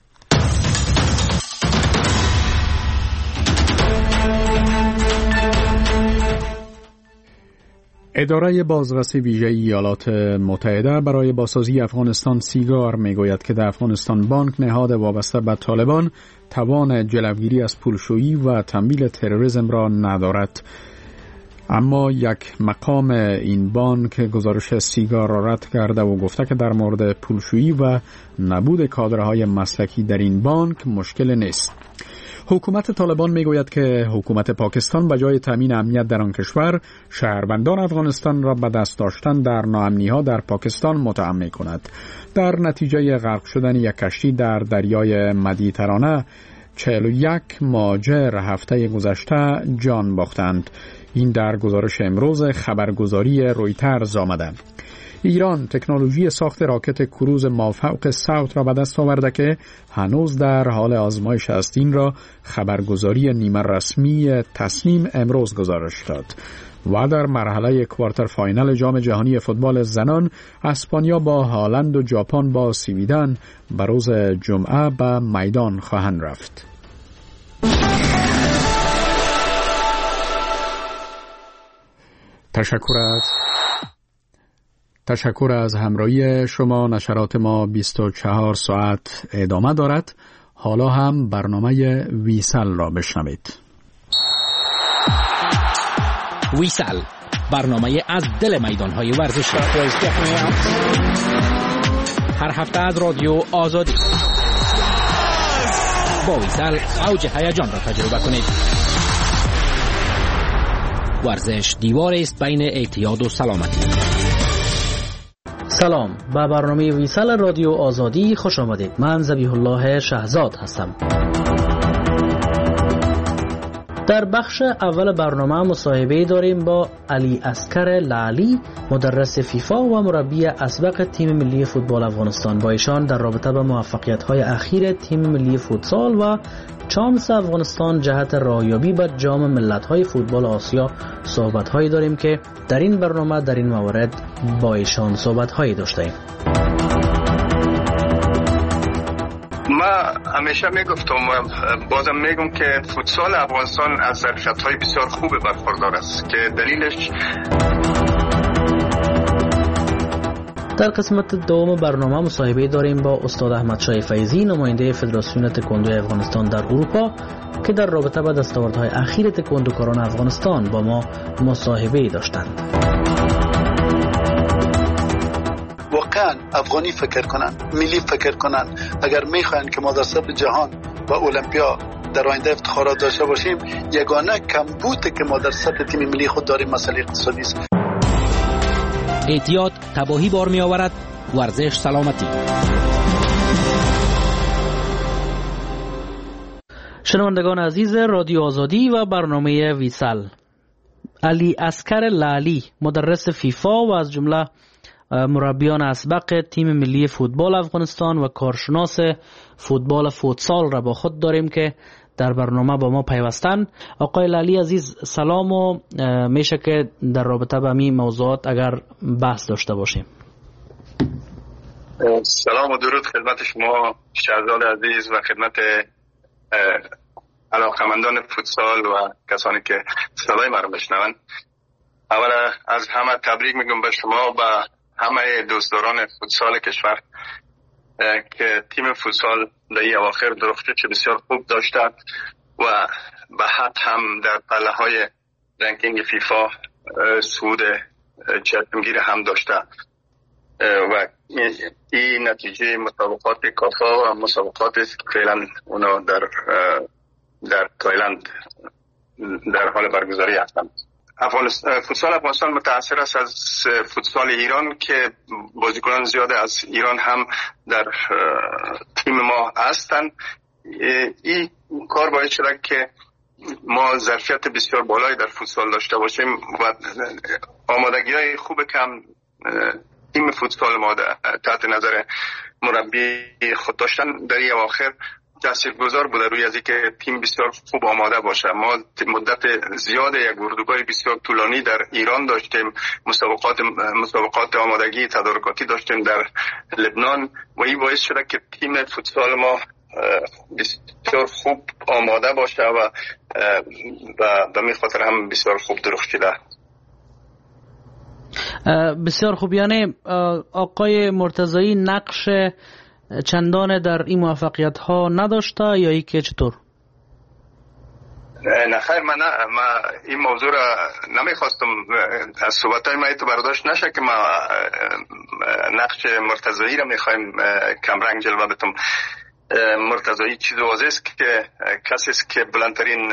اداره بازرسی ویژه ایالات متحده برای بازسازی افغانستان سیگار میگوید که در افغانستان بانک نهاد وابسته به طالبان توان جلوگیری از پولشویی و تمویل تروریسم را ندارد. اما یک مقام این بانک گزارش سیگار را رد کرده و گفته که در مورد پولشویی و نبود کادرهای مسلکی در این بانک مشکل نیست. حکومت طالبان میگوید که حکومت پاکستان به جای تامین امنیت در آن کشور شهروندان افغانستان را به دست داشتن در ناامنی‌ها در پاکستان متهم می‌کند. در نتیجه غرق شدن یک کشتی در دریای مدیترانه چهل و یک مهاجر هفته گذشته جان باختند. این در گزارش امروز خبرگزاری رویترز آمده. ایران تکنولوژی ساخت راکت کروز مافوق صوت را به دست آورده که هنوز در حال آزمایش است. این را خبرگزاری نیمه رسمی تسنیم امروز گزارش داد. و در مرحله کوارتر فاینال جام جهانی فوتبال زنان اسپانیا با هالند و ژاپن با سویدن به روز جمعه به میدان خواهند رفت. تشکر از تشکر از همراهی شما. نشرات ما بیست و چهار ساعت ادامه دارد. حالا هم برنامه ویسل را بشنوید. ویسل، برنامه از دل میدان‌های ورزشی. هر هفته از رادیو آزادی. با ویسل اوج هیجان را تجربه کنید. ورزش دیوار است بین اعتیاد و سلامتی. سلام، به برنامه ویسل رادیو آزادی خوش آمدید. من ذبیح الله شهزاد هستم. در بخش اول برنامه مصاحبه داریم با علی اصغر لعلی، مدرس فیفا و مربی اسبق تیم ملی فوتبال افغانستان. با ایشان در رابطه با موفقیت‌های اخیر تیم ملی فوتسال و چانس افغانستان جهت راهیابی به جام ملت‌های فوتبال آسیا صحبت‌هایی داریم که در این برنامه در این موارد با ایشان صحبت‌هایی داشتیم. ما همیشه میگفتم و بازم میگم که فوتسال افغانستان از ظرفیت‌های بسیار خوب برخوردار است که دلیلش در قسمت دوم برنامه مصاحبه داریم با استاد احمد شاه فیضی، نماینده فدراسیون تکواندو افغانستان در اروپا که در رابطه با دستاوردهای اخیر تکواندوکاران افغانستان با ما مصاحبه داشتند. واقعا افغانی فکر کنن، ملی فکر کنن. اگر میخواین که ما در سطح جهان و المپیا در آینده افتخارات داشته باشیم، یگانه کمبودی که ما در سطح تیم ملی خود داریم مسئله اقتصادی است. اعتیاد تباهی بار می آورد، ورزش سلامتی. شنوندگان عزیز رادیو آزادی و برنامه ویسل، علی اصغر لعلی، مدرس فیفا و از جمله مربیان اسبق تیم ملی فوتبال افغانستان و کارشناس فوتبال فوتسال را با خود داریم که در برنامه با ما پیوستن. آقای لعلی عزیز سلام و میشه که در رابطه با این موضوعات اگر بحث داشته باشیم. سلام و درود خدمت شما شهزاد عزیز و خدمت علاقمندان فوتسال و کسانی که صدای ما رو بشنون. اولا از همه تبریک میگم به شما و همه دوستداران فوتسال کشور که تیم فوتسال در این اواخر درخشش بسیار خوب داشته و به حد هم در پله های رنکینگ فیفا صعود چشمگیر هم داشته و این نتیجه مسابقات کافا و مسابقات فعلا اونا در در تایلند در حال برگزاری هستند. افغانستان فوتسال افغانستان متأثر است از فوتسال ایران که بازیکنان زیاد از ایران هم در تیم ما هستند. این کار باعث شده که ما ظرفیت بسیار بالایی در فوتسال داشته باشیم و آمادگی‌های خوب کم تیم فوتسال ما تحت نظر مربی خود داشتن در این اواخر تاثیرگذار بوده روی از اینکه تیم بسیار خوب آماده باشه. ما مدت زیاد یک اردوگاه بسیار طولانی در ایران داشتیم، مسابقات مسابقات آمادگی تدارکاتی داشتیم در لبنان و این باعث شده که تیم فوتسال ما بسیار خوب آماده باشه و به می خاطر هم بسیار خوب درخشیده. بسیار خوب. یعنی آقای مرتضایی نقش چندان در این موفقیت ها نداشته یا ای که چطور؟ نه خیر، من, من این موضوع را نمیخواستم از صحبت های من تو برداشت نشه که ما نقش مرتضایی را میخوایم کمرنگ جلوه بتم. مرتضایی چیز واضح است که کسی است که بلندترین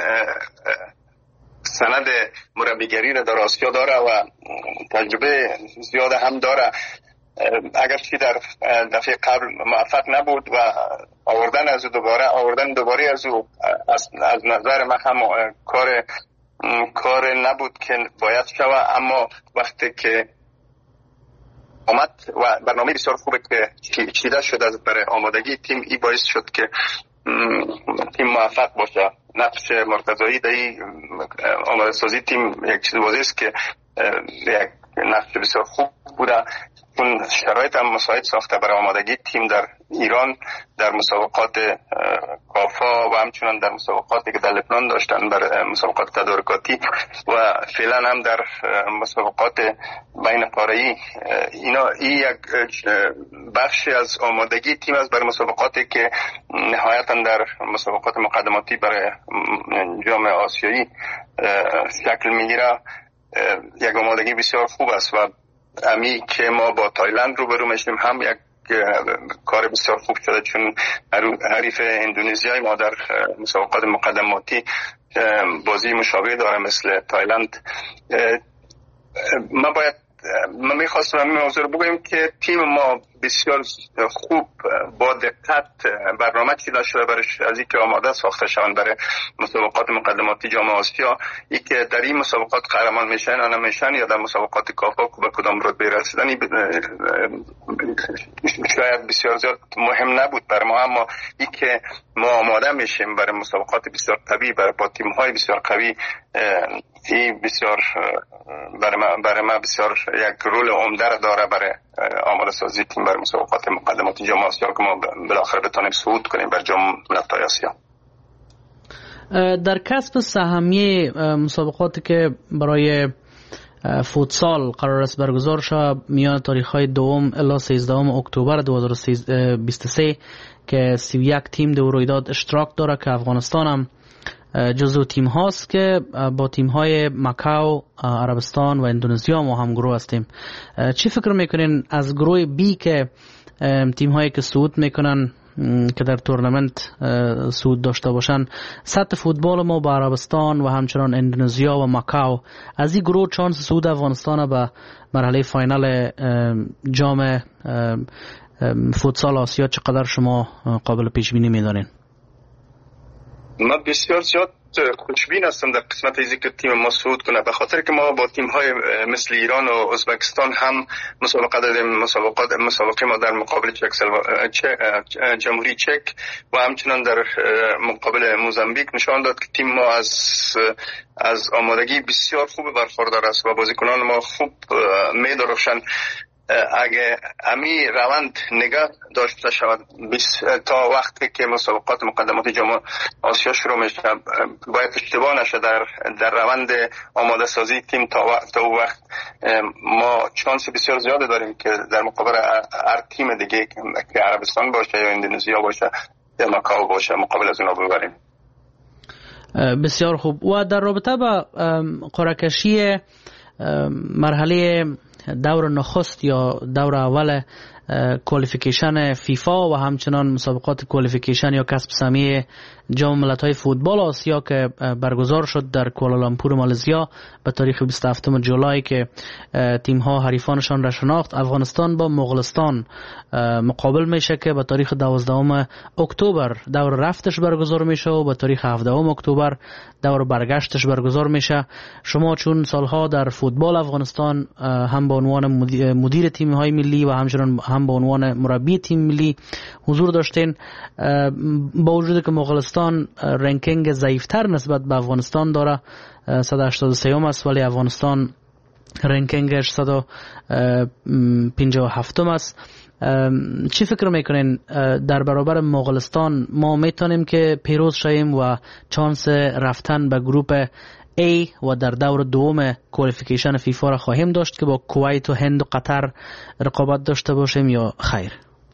سند مربیگری را در آسیا داره و تجربه زیاد هم داره. اگرچه در دفعه قبل موفق نبود و آوردن از او دوباره آوردن دوباره از او از, از نظر من هم کار کار نبود که باید شود، اما وقتی که آمد و برنامه بسیار خوبه که چیده شد از برای آمادگی تیم، ای باعث شد که تیم موفق باشه. نقش مرتضایی در آماده سازی تیم یک چیز واضح است که یک نقش بسیار خوب بوده. اون شرایط هم مساعد ساخته برای آمادگی تیم در ایران در مسابقات کافا و همچنان در مسابقاتی که در لبنان داشتن برای مسابقات تدارکاتی و فعلا هم در مسابقات بین قاره‌ای. اینا این یک بخشی از آمادگی تیم است برای مسابقاتی که نهایتا در مسابقات مقدماتی برای جام آسیایی شکل میگیره. یک آمادگی بسیار خوب است و امی که ما با تایلند روبرو میشیم هم یک کار بسیار خوب شده، چون حریف اندونزیای ما در مسابقات مقدماتی بازی مشابه داره مثل تایلند. ما باید من میخواستم این موضوع رو بگویم که تیم ما بسیار خوب با دقت برنامه چیده شده برای از اینکه آماده ساخته شوند برای مسابقات مقدماتی جام آسیا. ای که در این مسابقات قهرمان میشن یا نمیشن یا در مسابقات کافا به کدام رتبه رسیدن شاید بسیار زیاد مهم نبود برای ما، اما ای که ما آماده میشیم برای مسابقات بسیار قوی برای با تیم های بسیار قوی، این بسیار برای ما برای ما بسیار یک رول عمده داره برای آماده سازی تیم برای مسابقات مقدماتی جام آسیا که ما بالاخره بتونیم صعود کنیم بر جام ملت‌های آسیا. در کسب سهمیه مسابقاتی که برای فوتسال قرار است برگزار شود میان تاریخ‌های دوم الی سیزدهم اکتبر دو هزار و بیست و سه که سی و یک تیم در رویداد اشتراک داره که افغانستان هم جزو تیم هاست که با تیم های مکاو، عربستان و اندونزیا ما هم گروه هستیم. چی فکر میکنین از گروه بی که تیم هایی که صعود میکنن که در تورنمنت صعود داشته باشن، سطح فوتبال ما با عربستان و همچنان اندونزیا و مکاو، از این گروه چانس صعود افغانستان به مرحله فاینال جام فوتسال آسیا چقدر شما قابل پیش بینی میدارین؟ من بسیار زیاد خوشبین هستم در قسمت ازی که تیم ما صعود کنه، به خاطر که ما با تیم های مثل ایران و ازبکستان هم مسابقه دادیم. مسابقات مسابقه ما در مقابل چک جمهوری چک و همچنان در مقابل موزامبیک نشان داد که تیم ما از از آمادگی بسیار خوب برخوردار است و بازیکنان ما خوب می درخشند. اگه امی روند نگاه داشته شود تا وقتی که مسابقات مقدماتی جام آسیا شروع میشه باید اشتباه نشه در در روند آماده سازی تیم تا وقت تا وقت ما شانس بسیار زیاده داریم که در مقابل هر تیم دیگه که عربستان باشه یا اندونزیا باشه یا ماکائو باشه مقابل از اونها ببریم. بسیار خوب. و در رابطه با قرعه کشی مرحله دور نخست یا دور اول کوالیفیکیشن فیفا و همچنان مسابقات کوالیفیکیشن یا کسب سهمیه جام ملت‌های فوتبال آسیا که برگزار شد در کوالالامپور مالزیا به تاریخ بیست و هفتم جولای که تیم‌ها حریفانشان را شناخت. افغانستان با مغولستان مقابل میشه که به تاریخ دوازدهم اکتبر دور رفتش برگزار میشه و به تاریخ هفدهم اکتبر دور برگشتش برگزار میشه. شما چون سالها در فوتبال افغانستان هم به عنوان مدیر تیم‌های ملی و همچنان هم به عنوان مربی تیم ملی حضور داشتین، با وجود که مغولستان رنکینگ ضعیفتر نسبت به افغانستان داره صد و هشتاد و سه است، ولی افغانستان رنکینگش صد و پنجاه و هفت است. چی فکر میکنین در برابر مغولستان ما میتونیم که پیروز شویم و چانس رفتن به گروپ A و در دور دوم کوالیفیکیشن فیفا را خواهیم داشت که با کویت و هند و قطر رقابت داشته باشیم یا خیر؟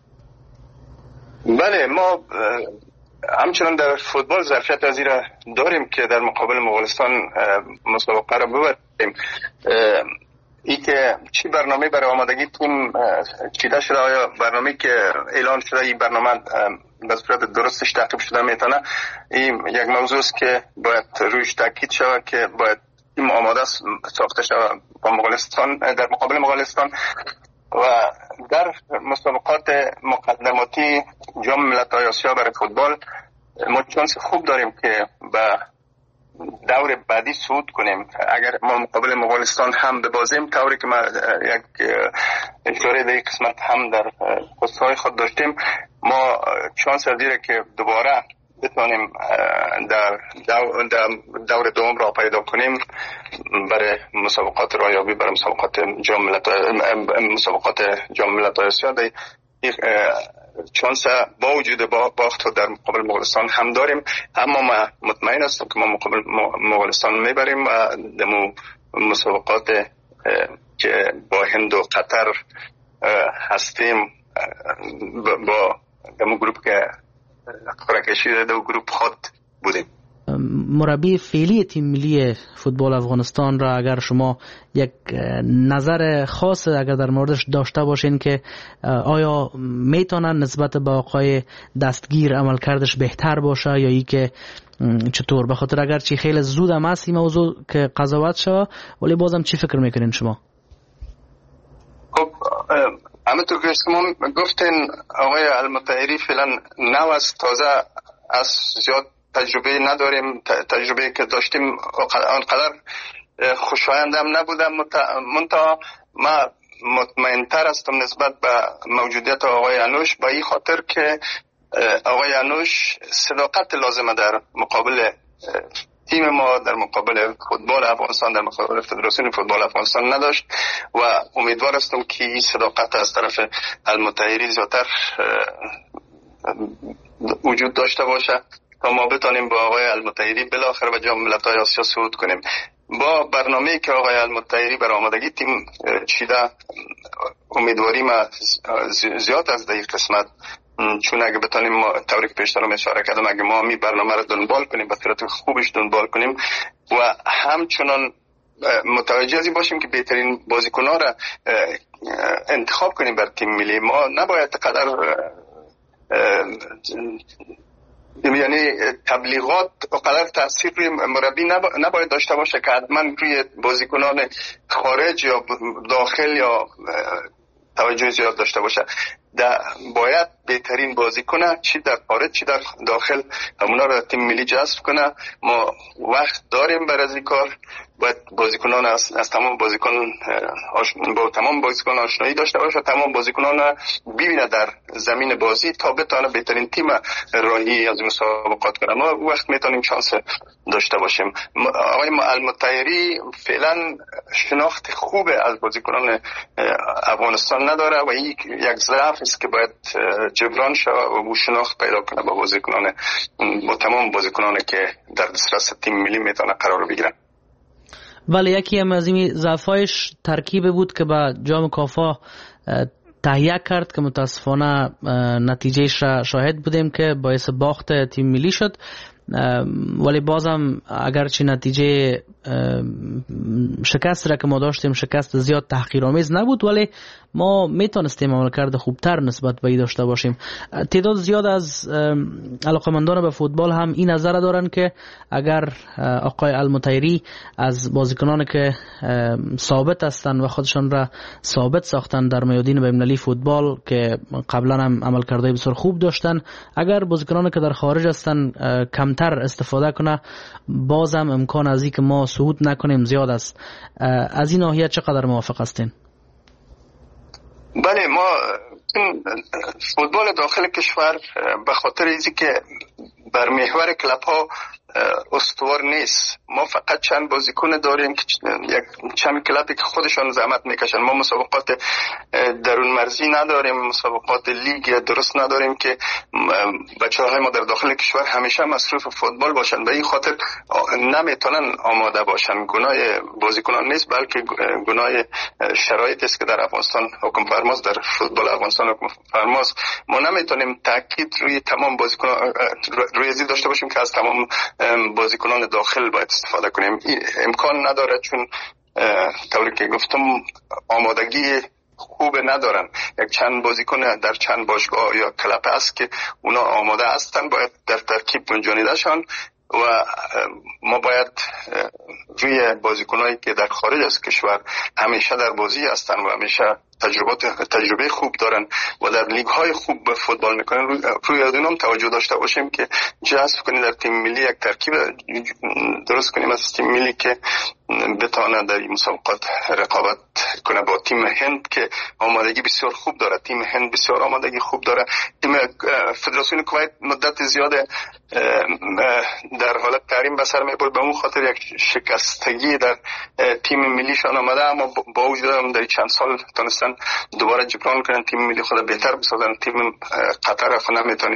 بله، ما همچنان در فوتبال ظرفیت از این را داریم که در مقابل مغولستان مسابقه را ببریم. ای که چی برنامه برای آمادگی تیم چیده شده، آیا برنامه که اعلان شده این برنامه به صورت درستش تعقیب شده میتونه، این یک موضوع است که باید رویش تاکید شود که باید تیم آماده ساخته شود با مغولستان در مقابل مغولستان. و در مسابقات مقدماتی جام ملت‌های آسیا برای فوتبال ما چانس خوب داریم که به دور بعدی صعود کنیم. اگر ما مقابل مغولستان هم ببازیم، طوری که ما یک اشاره در قسمت هم در پست‌های خود داشتیم، ما چانس از دیره که دوباره بتونیم در دور دوم را پیدا کنیم برای مسابقات رایابی، برای مسابقات جام ملت‌های مسابقات جام ملت‌های آسیا. چانس با وجود باخت در مقابل مغولستان هم داریم، اما ما مطمئن هستم که ما مقابل مغولستان میبریم و دمو مسابقات که با هند و قطر هستیم با دمو گروپ که قرعه کشی دو گروپ خود بودیم. مربی فعلی تیم ملی فوتبال افغانستان را اگر شما یک نظر خاص اگر در موردش داشته باشین که آیا میتونن نسبت به آقای دستگیر عمل کردش بهتر باشه یا ای که چطور؟ به خاطر اگر چی خیلی زود هم هست این موضوع که قضاوت شوه، ولی بازم چی فکر میکنین شما؟ خب همونطور که شما گفتین آقای المطهری فعلا نو است، تازه از زیاد تجربه نداریم. تجربه که داشتیم آنقدر خوشایند هم نبودم. منتها ما مطمئن‌تر هستم نسبت به موجودیت آقای انوش، با این خاطر که آقای انوش صداقت لازمه در مقابل تیم ما، در مقابل فوتبال افغانستان، در مقابل فدراسیون فوتبال افغانستان نداشت و امیدوار هستم که این صداقت از طرف المطهری زیادتر وجود داشته باشه تا ما بتانیم با آقای المطهری بالاخره به جام ملت‌های آسیا صعود کنیم. با برنامه‌ای که آقای المطهری برای آمادگی تیم چیده، امیدواری ما زیاد از در این قسمت، چون اگه بتانیم ما طوری که پیشتر اشاره کردم، اگه ما می برنامه رو دنبال کنیم، به صورت خوبش دنبال کنیم و همچنان متوجه از این باشیم که بهترین بازیکن‌ها را انتخاب کنیم بر تیم ملی، ما نباید قدر یعنی تبلیغات اقدر تاثیر روی مربی نباید داشته باشه که حتما روی بازیکنان خارج یا داخل یا توجه زیاد داشته باشه. باید بهترین بازیکن چی در خارج چی در داخل همونا را تیم ملی جذب کنه. ما وقت داریم برای این کار. باید بازیکنان از, از تمام بازیکن با تمام بازیکن آشنایی داشته باشه، تمام بازیکنان ببینه در زمین بازی تا بتونه بهترین تیم راهی از مسابقات کنه. ما وقت میتونیم شانس داشته باشیم. آقای المطیری فعلا شناخت خوب از بازیکنان افغانستان نداره و این یک ضعف است که باید جبران شود و او شناخت پیدا کنه با بازیکنان با تمام بازیکنانی که در دسترس تیم ملی میتونه قرار بگیرن. ولی یکی هم از این ضعفایش ترکیب بود که با جام کافا تهیه کرد که متاسفانه نتیجهش را شاهد بودیم که باعث باخت تیم ملی شد. ولی بازم اگرچه نتیجه شکست را که ما داشتیم شکست زیاد تحقیرآمیز نبود، ولی ما میتونستیم عملکرد خوبتر نسبت به این داشته باشیم. تعداد زیاد از علاقمندان به فوتبال هم این نظر دارن که اگر آقای المطیری از بازیکنان که ثابت هستند و خودشان را ثابت ساختن در میادین بین‌المللی فوتبال که قبلا هم عملکردهای بسیار خوب داشتن، اگر بازیکنان که در خارج هستند کمتر استفاده کنه، بازم امکان از این که ما صعود نکنیم زیاد است. از این ناحیه چقدر موافق هستین؟ بله، ما فوتبال داخل کشور به خاطر اینکه که بر محور کلاب ها استوار نیست. ما فقط چند بازیکن داریم که یک چند کلابی که خودشان زحمت میکشن. ما مسابقات درون مرزی نداریم، مسابقات لیگ درست نداریم که بچه‌های ما در داخل کشور همیشه مصروف فوتبال باشن. به این خاطر نمیتونن آماده باشن. گناه بازیکنان نیست، بلکه گناه شرایطی است که در افغانستان حکم فرماست، در فوتبال افغانستان حکم فرماست. ما نمیتونیم تاکید روی تمام بازیکنان روی ازی داشته باشیم که از تمام بازیکنان داخل باید استفاده کنیم. امکان نداره، چون طوری که گفتم آمادگی خوب ندارن. یک چند بازیکن در چند باشگاه یا کلاب است که اونا آماده هستن، باید در ترکیب گنجانیده شن و ما باید روی بازیکنایی که در خارج از کشور همیشه در بازی هستن و همیشه تجربات تجربه خوب دارن و در لیگ های خوب به فوتبال میکنن، روی اونم توجه داشته باشیم که جذب کنیم در تیم ملی، یک ترکیب درست کنیم از تیم ملی که بتونه در این مسابقات رقابت کنه با تیم هند که آمادگی بسیار خوب داره. تیم هند بسیار آمادگی خوب داره. تیم فدراسیون کویت مدت زیاده در حالت تحریم به سر میبرد، به اون خاطر یک شکستگی در تیم ملیشان آمده، اما با وجود هم در چند سال تونستن دوباره جبران کنن، تیم ملی خود بهتر بسازن. تیم قطر خود نمیتونیم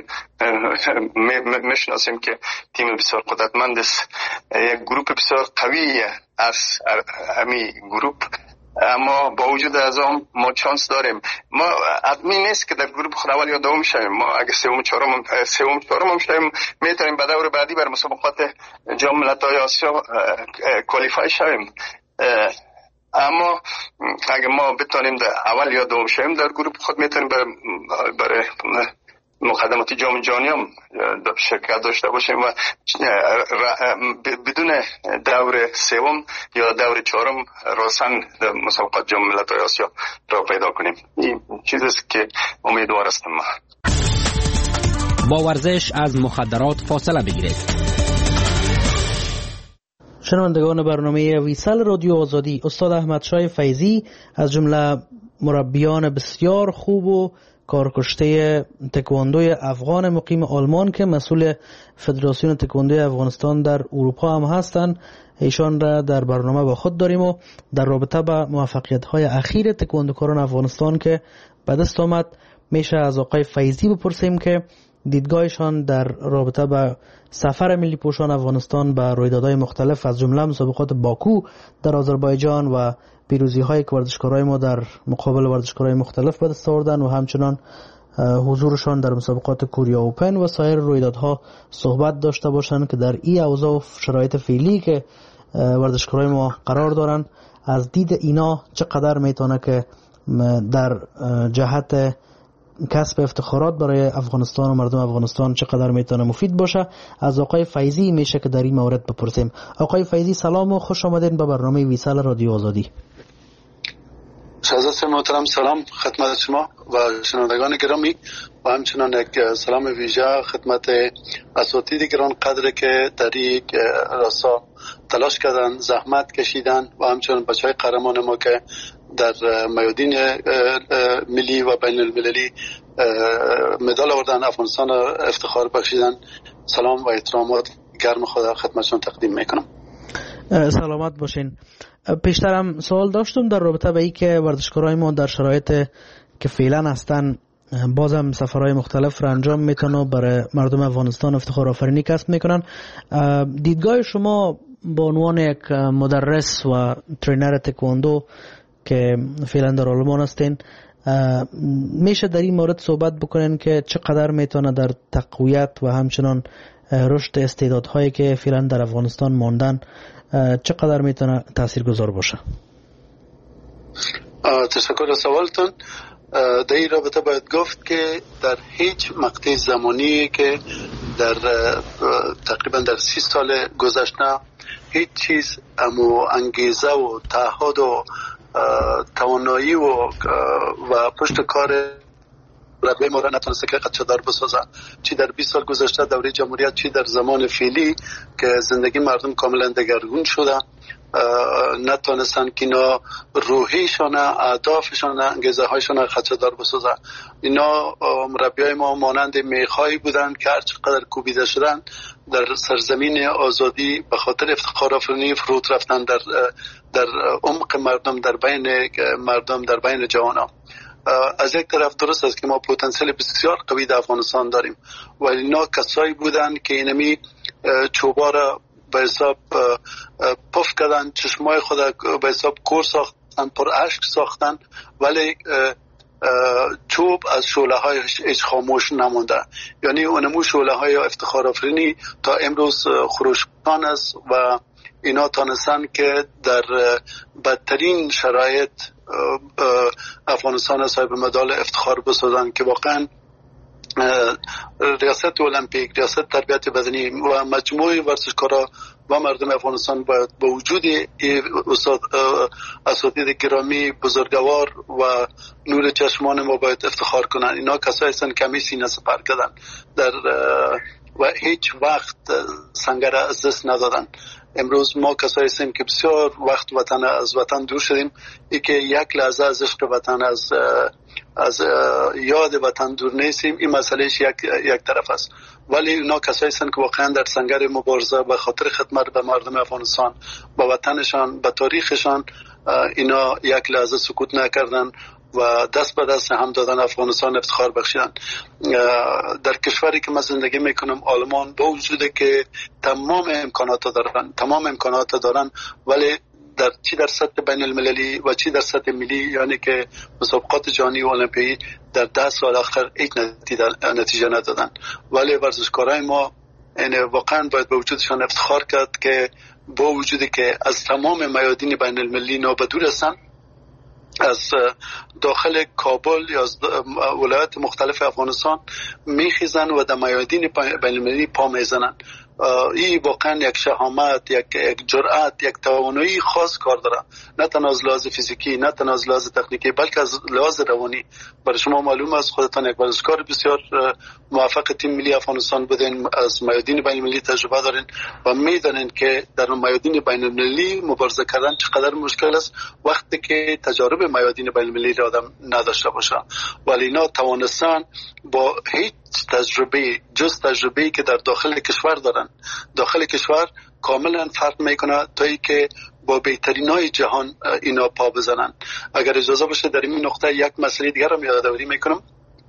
میشناسیم که تیم بسیار قدرتمند است، یک گروه بسیار قوی از همین گروه، اما با وجود از آن ما چانس داریم. ما حتمی نیست که در گروه خود اول یا دوم شویم. ما اگه سوم چهارم سوم چهارم هم شویم میتونیم به دور بعدی بر مسابقات جام ملت‌های آسیا کوالیفای شویم. اما اگه ما بتونیم در اول یا دوم شویم در گروه خود میتونیم برای برای مقدماتی جام جهانی هم شرکت داشته باشیم و بدون دور سوم یا دور چهارم راسن در مسابقات جام ملت‌های آسیا را پیدا کنیم. این چیزی است که امیدوار هستم. با ورزش از مخدرات فاصله بگیرید. شنوندگان برنامه ویسال رادیو آزادی، استاد احمدشاه فیضی از جمله مربیان بسیار خوب و کارکشته تکواندوی افغان مقیم آلمان که مسئول فدراسیون تکواندوی افغانستان در اروپا هم هستند، ایشان را در برنامه با خود داریم و در رابطه با موفقیت‌های اخیر تکواندوکاران افغانستان که به دست آمد میشه از آقای فیضی بپرسیم که دیدگاهشان در رابطه با سفر ملی پوشان افغانستان به رویدادهای مختلف از جمله مسابقات باکو در آذربایجان و پیروزی‌های که ورزشکارای ما در مقابل ورزشکارای مختلف به دست آوردن و همچنان حضورشان در مسابقات کوریا اوپن و سایر رویدادها صحبت داشته باشند که در این اوضاع و شرایط فعلی که ورزشکارای ما قرار دارن از دید اینا چقدر میتونه که در جهت کسب افتخارات برای افغانستان و مردم افغانستان چقدر میتونه مفید باشه. از آقای فیضی میشه که در این مورد بپرسیم. آقای فیضی سلام و خوش آمدین به برنامه ویسال رادیو آزادی. شهزاده محترم، سلام خدمت شما و شنوندگان گرامی و همچنان یک سلام ویژه خدمت اساتید گران قدر که در این راستا تلاش کردن، زحمت کشیدن و همچنان بچهای قهرمان ما که در میادین ملی و بین المللی مدال آوردن، افغانستان افتخار بخشیدن. سلام و احترامات گرم خدا خدمتشون تقدیم میکنم. سلامت باشین. پیشترم سوال داشتم در رابطه به این که ورزشکارای ما در شرایط که فعلا هستن بازم سفرهای مختلف را انجام میتونن و برای مردم افغانستان افتخار آفرینی کسب میکنن. دیدگاه شما به عنوان یک مدرس و ترینر تکواندو که فعلا در آلمان هستین، میشه در این مورد صحبت بکنین که چقدر میتونه در تقویت و همچنان رشد استعدادهایی که فعلا در افغانستان ماندن چقدر میتونه تاثیرگذار باشه؟ تشکر از سوالتون. در این رابطه باید گفت که در هیچ مقطع زمانی که در تقریبا در سی سال گذشته هیچ چیز امو انگیزه و تعهد و توانایی و و پشت کار ربه ما را نتونسته که قدشه دار بسازه، چی در بیست سال گذشته دوره جمهوریت، چی در زمان فعلی که زندگی مردم کاملا دگرگون شده، نتونستن که اینا روحیشان، اهدافشان، انگیزه هایشان قدشه دار بسازه. اینا مربیای ما مانند میخایی بودن که هر چقدر کوبیده شدن در سرزمین آزادی به خاطر افتخار آفرینی فرود رفتن در در عمق مردم، در بین مردم، در بین جوانان. از یک طرف درست است که ما پتانسیل بسیار قوی در افغانستان داریم، ولی اینا کسایی بودن که اینمی چوبا را به حساب پف کردن، چشمای خود به حساب کور ساختن، پر اشک ساختن، ولی چوب از شعله های هیچ خاموش نمونده. یعنی اونمو شعله های افتخار آفرینی تا امروز خروشان است و اینا تانستن که در بدترین شرایط افغانستان صاحب مدال افتخار بسازن که واقعا ریاست المپیک، ریاست تربیت بدنی و مجموعه ورزشکارا و مردم افغانستان باید با وجود اساتید گرامی بزرگوار و نور چشمان ما باید افتخار کنن. اینا کسایی هستن که همیشه سینه سپر کردن در و هیچ وقت سنگر از دست ندادن. امروز ما کسایی هستیم که بسیار وقت وطن از وطن دور شدیم، ای که یک لحظه از عشق وطن، از از یاد وطن دور نیستیم. این مسئلهش یک یک طرف است، ولی اونا کسایی هستند که واقعا در سنگر مبارزه به خاطر خدمت به مردم افغانستان، به وطنشان، به تاریخشان، اینا یک لحظه سکوت نکردن و دست به دست هم دادن افغانستان افتخار بخشیدن. در کشوری که من زندگی میکنم آلمان، با وجود که تمام امکانات دارن تمام امکانات دارن ولی در چی در سطح بین المللی و چی در سطح ملی، یعنی که مسابقات جهانی و المپیایی در ده سال آخر هیچ نتیجه ندادن. ولی ورزشکارای ما یعنی واقعا باید به وجودشان افتخار کرد که با وجودی که از تمام میادین بین المللی نابدور هستن، از داخل کابل یا از ولایات مختلف افغانستان میخیزن و در میادین بین المللی پا میزنن. این واقعا یک شهامت، یک یک جرأت، یک توانایی خاص کار داره، نه تنها از لحاظ فیزیکی، نه تنها از لحاظ تکنیکی، بلکه از لحاظ روانی. برای شما معلوم است، خودتان یک ورزشکار بسیار موفق تیم ملی افغانستان بودین، از میادین بین المللی تجربه دارین و میدونین که در میادین بین المللی مبارزه کردن چقدر مشکل است وقتی که تجارب میادین بین المللی را آدم نداشته باشه. ولی اینا توانستن با هیچ تجربه جز تجربه‌ای که در داخل کشور دارن، داخل کشور کاملا فرق میکنه تا ای که با بهترینای جهان اینا پا بزنن. اگر اجازه باشه در این نقطه یک مسئله دیگر رو یادآوری میکنم.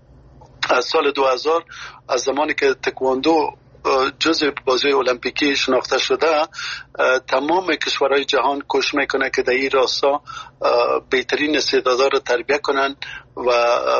از سال دو هزار، از زمانی که تکواندو جزء بازی المپیکی شناخته شده، تمام کشورهای جهان کوشش میکنه که در این راستا بهترین استعدادها رو تربیت کنن و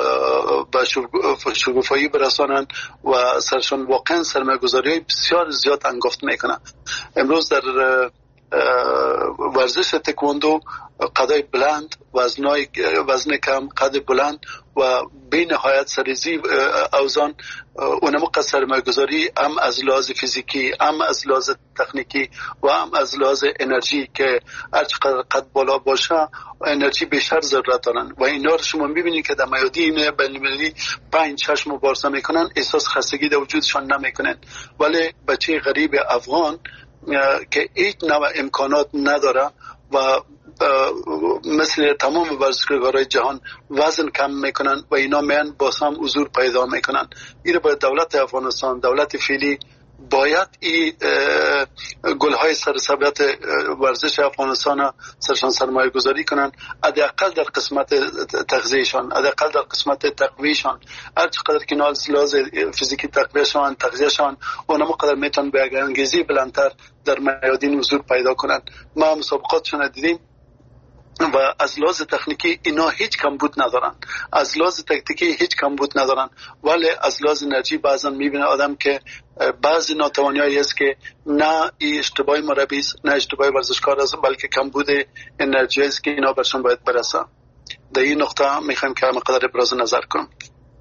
به شگفتایی برسانن و سرشان واقعا سرمایه‌گذاری بسیار زیاد انگفت میکنن. امروز در ورزش تکواندو قدای بلند، وزنای وزن کم، قد بلند و به نهایت سریزی اوزان اونم قد سرمایه‌گذاری هم از لحاظ فیزیکی، هم از لحاظ تکنیکی و هم از لحاظ انرژی که هر چقدر قد بالا باشه انرژی بیشتر ضرورت دارن و اینا رو شما میبینید که در میادین بین‌المللی پنج شش مبارزه میکنن، احساس خستگی در وجودشان نمیکنن. ولی بچه غریب افغان که هیچ نوع امکانات نداره و مثل تمام ورزشکارهای جهان وزن کم میکنن و اینا میان باز هم حضور پیدا میکنن. این باید دولت افغانستان، دولت فعلی باید این گلهای سرسبیت ورزش افغانستان سرشان سرمایه گذاری کنن، حداقل در قسمت تغذیهشان، حداقل در قسمت تقویهشان، هر چقدر که ناز لحاظ فیزیکی تقویهشان، تغذیهشان اونم قدر میتون به انگیزی بلندتر در میادین حضور پیدا کنن. ما مسابقاتشون دیدیم و از لحاظ تکنیکی اینا هیچ کمبود ندارن، از لحاظ تکتیکی هیچ کمبود ندارن، ولی از لحاظ انرژی بعضا میبینه آدم که بعضی ناتوانیایی است که نه ای اشتباه مربی است، نه اشتباه ورزشکار است، بلکه کمبود انرژی است که اینا برشون باید برسه. در این نقطه میخوایم که مقدار ابراز نظر کنم.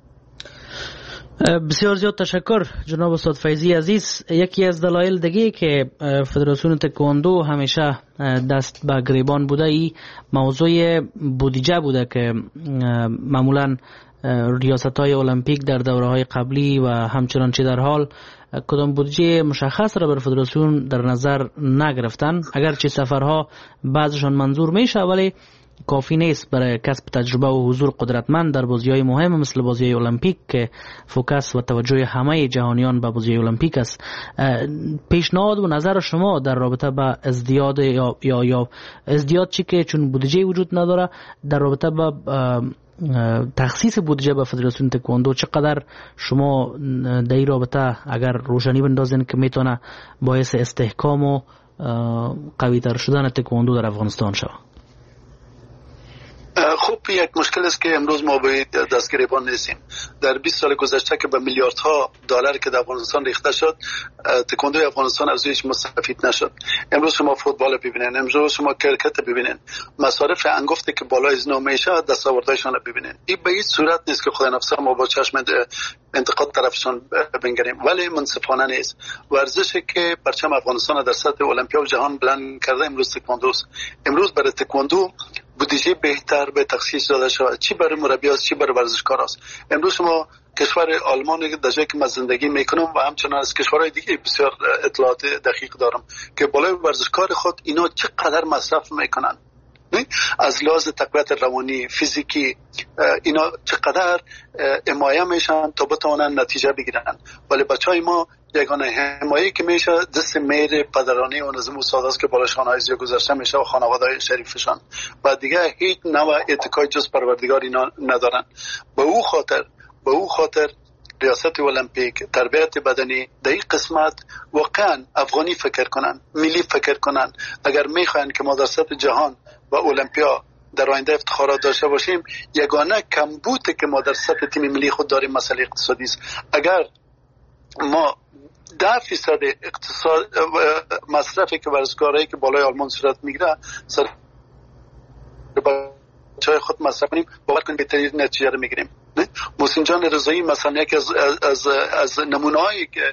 بسیار زیاد تشکر جناب استاد فیضی عزیز. یکی از دلایل دیگه که فدراسیون تکواندو همیشه دست به گریبان بوده ای موضوع بودجه بوده که معمولا ریاست‌های المپیک در دوره‌های قبلی و همچنان چه در حال کدام بودجه مشخص را بر فدراسیون در نظر نگرفتن، اگرچه سفرها بعضشان منظور میشه ولی کافی نیست برای کسب تجربه و حضور قدرتمند در بازی‌های مهم مثل بازی‌های المپیک که فوکس و توجه همه جهانیان به بازی‌های المپیک است. پیشنهاد و نظر شما در رابطه با ازدیاد یا یا یا ازدیاد چی که چون بودجه وجود نداره در رابطه با تخصیص بودجه به فدراسیون تکواندو چقدر شما در این رابطه اگر روشنی بندازین که میتونه باعث استحکام و قوی‌تر شدن تکواندو در افغانستان شود؟ خب یک مشکل است که امروز ما به دستگریبان نیستیم. در بیست سال گذشته که به میلیاردها دلار که در افغانستان ریخته شد، تکواندوی افغانستان از رویش مستفید نشد. امروز شما فوتبال ببینین، امروز شما کرکت ببینین، مصارف انگفتی که بالای از نو میشه دستاوردهایشان رو ببینین. این به هیچ صورت نیست که خدای نفسه ما با چشم انتقاد طرفشان بنگریم، ولی منصفانه نیست. ورزشی که پرچم افغانستان در سطح المپیا و جهان بلند کرده امروز تکواندوست. امروز برای تکواندو بودجه بهتر به تخصیص داده شود، چی برای مربیات چی برای ورزشکاراست. امروز شما کشور آلمان در جایی که من زندگی میکنم و همچنان از کشورهای دیگه بسیار اطلاعات دقیق دارم که بالای ورزشکار خود اینا چقدر مصرف میکنن، از لحاظ تقویت روانی فیزیکی اینا چقدر حمایه میشن تا بتوانن نتیجه بگیرن. ولی بچهای ما یگانه حمایه که میشه دست میر پدرانه و نظم استاداست که بالاشان های زیاد گذاشته میشه و خانواده شریفشان و دیگه هیچ نوع اتکای جز پروردگار اینا ندارن. به او خاطر به او خاطر ریاست المپیک تربیت بدنی در این قسمت واقعا افغانی فکر کنن، ملی فکر کنن. اگر میخواین که ما در سطح جهان و المپیا در آینده افتخارات داشته باشیم، یگانه کمبودی که ما در سطح تیم ملی خود داریم مسئله اقتصادی است. اگر ما ده فیصد اقتصاد مصرفی که ورزشکارایی که بالای آلمان صورت میگیره سر چای خود مصرف کنیم، باور کنیم بهترین نتیجه رو میگیریم. محسن جان رضایی مثلا یکی از از از نمونه‌هایی که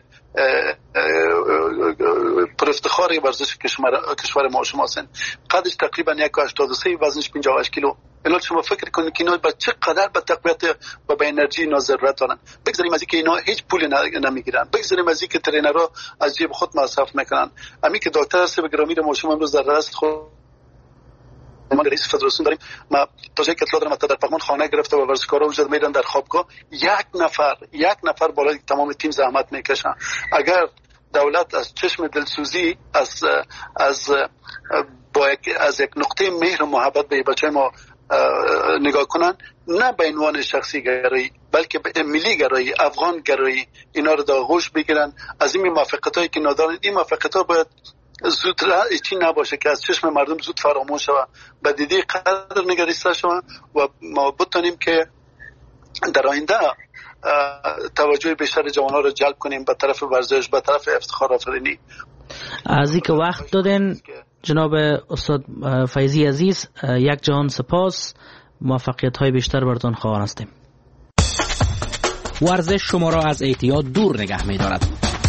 پر افتخار ورزش کشور کشور ما شما هستند. قدش تقریبا یک و هشتاد و سه، وزنش پنجاه و هشت کیلو. اینا شما فکر کنید که اینا با چقدر به تقویت و به انرژی اینا ضرورت دارن. بگذاریم از اینکه اینا هیچ پولی نمیگیرن، بگذاریم از اینکه ترینرها از جیب خود مصرف میکنن. همین که دکتر سیب گرامی ما شما امروز در دست خود ما رئیس فدراسیون داریم، ما تاجیک اطلاع دارم در پغمان خانه گرفته و ورزشکارا وجود میدن در خوابگاه، یک نفر یک نفر بالای تمام تیم زحمت میکشن. اگر دولت از چشم دلسوزی از از با یک از یک نقطه مهر و محبت به بچهای ما نگاه کنن، نه به عنوان شخصی گرایی بلکه به ملی گرایی، افغان گرایی اینا رو در آغوش بگیرن. از این موافقتایی که ندارن، این موافقت‌ها باید زود چی نباشه که از چشم مردم زود فراموش شود، به دیده قدر نگریسته شود و ما بتونیم که در آینده توجه بیشتر جوانان رو جلب کنیم به طرف ورزش، به طرف افتخار آفرینی. از اینکه وقت دادن جناب استاد فیضی عزیز، یک جهان سپاس، موفقیت های بیشتر براتون خواهان هستیم. ورزش شما را از اعتیاد دور نگه می دارد.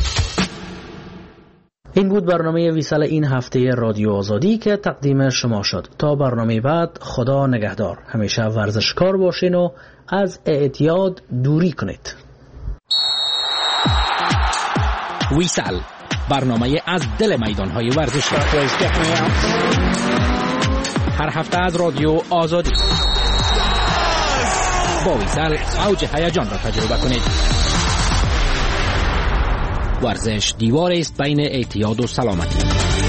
این بود برنامه ویسال این هفته رادیو آزادی که تقدیم شما شد. تا برنامه بعد، خدا نگهدار. همیشه ورزشکار باشین و از اعتیاد دوری کنید. ویسال، برنامه از دل میدان‌های ورزشی. هر هفته از رادیو آزادی. با ویسال اوج هیجان را تجربه کنید. ورزش دیوار است بین اعتیاد و سلامتی.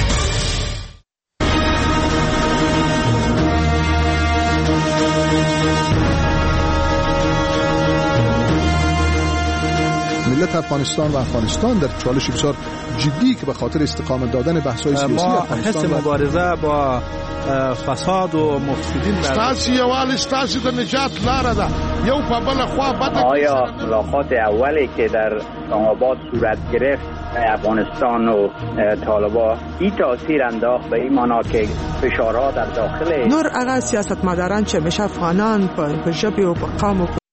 ملت افغانستان و افغانستان در چالش بسیار جدی که به خاطر استقامت دادن بحث‌های سیاسی افغانستان ما حس مبارزه با فساد و مفسدین ستاسو یوال ستاسو د نجات لاره ده. یو په بل خوا بده. آیا ملاقات اولی که در اسلام‌آباد صورت گرفت افغانستان و طالبان این تاثیر انداخت به این معنا که فشارها در داخل نور هغه سیاستمداران چې مشه افغانان په ژبه او په قوم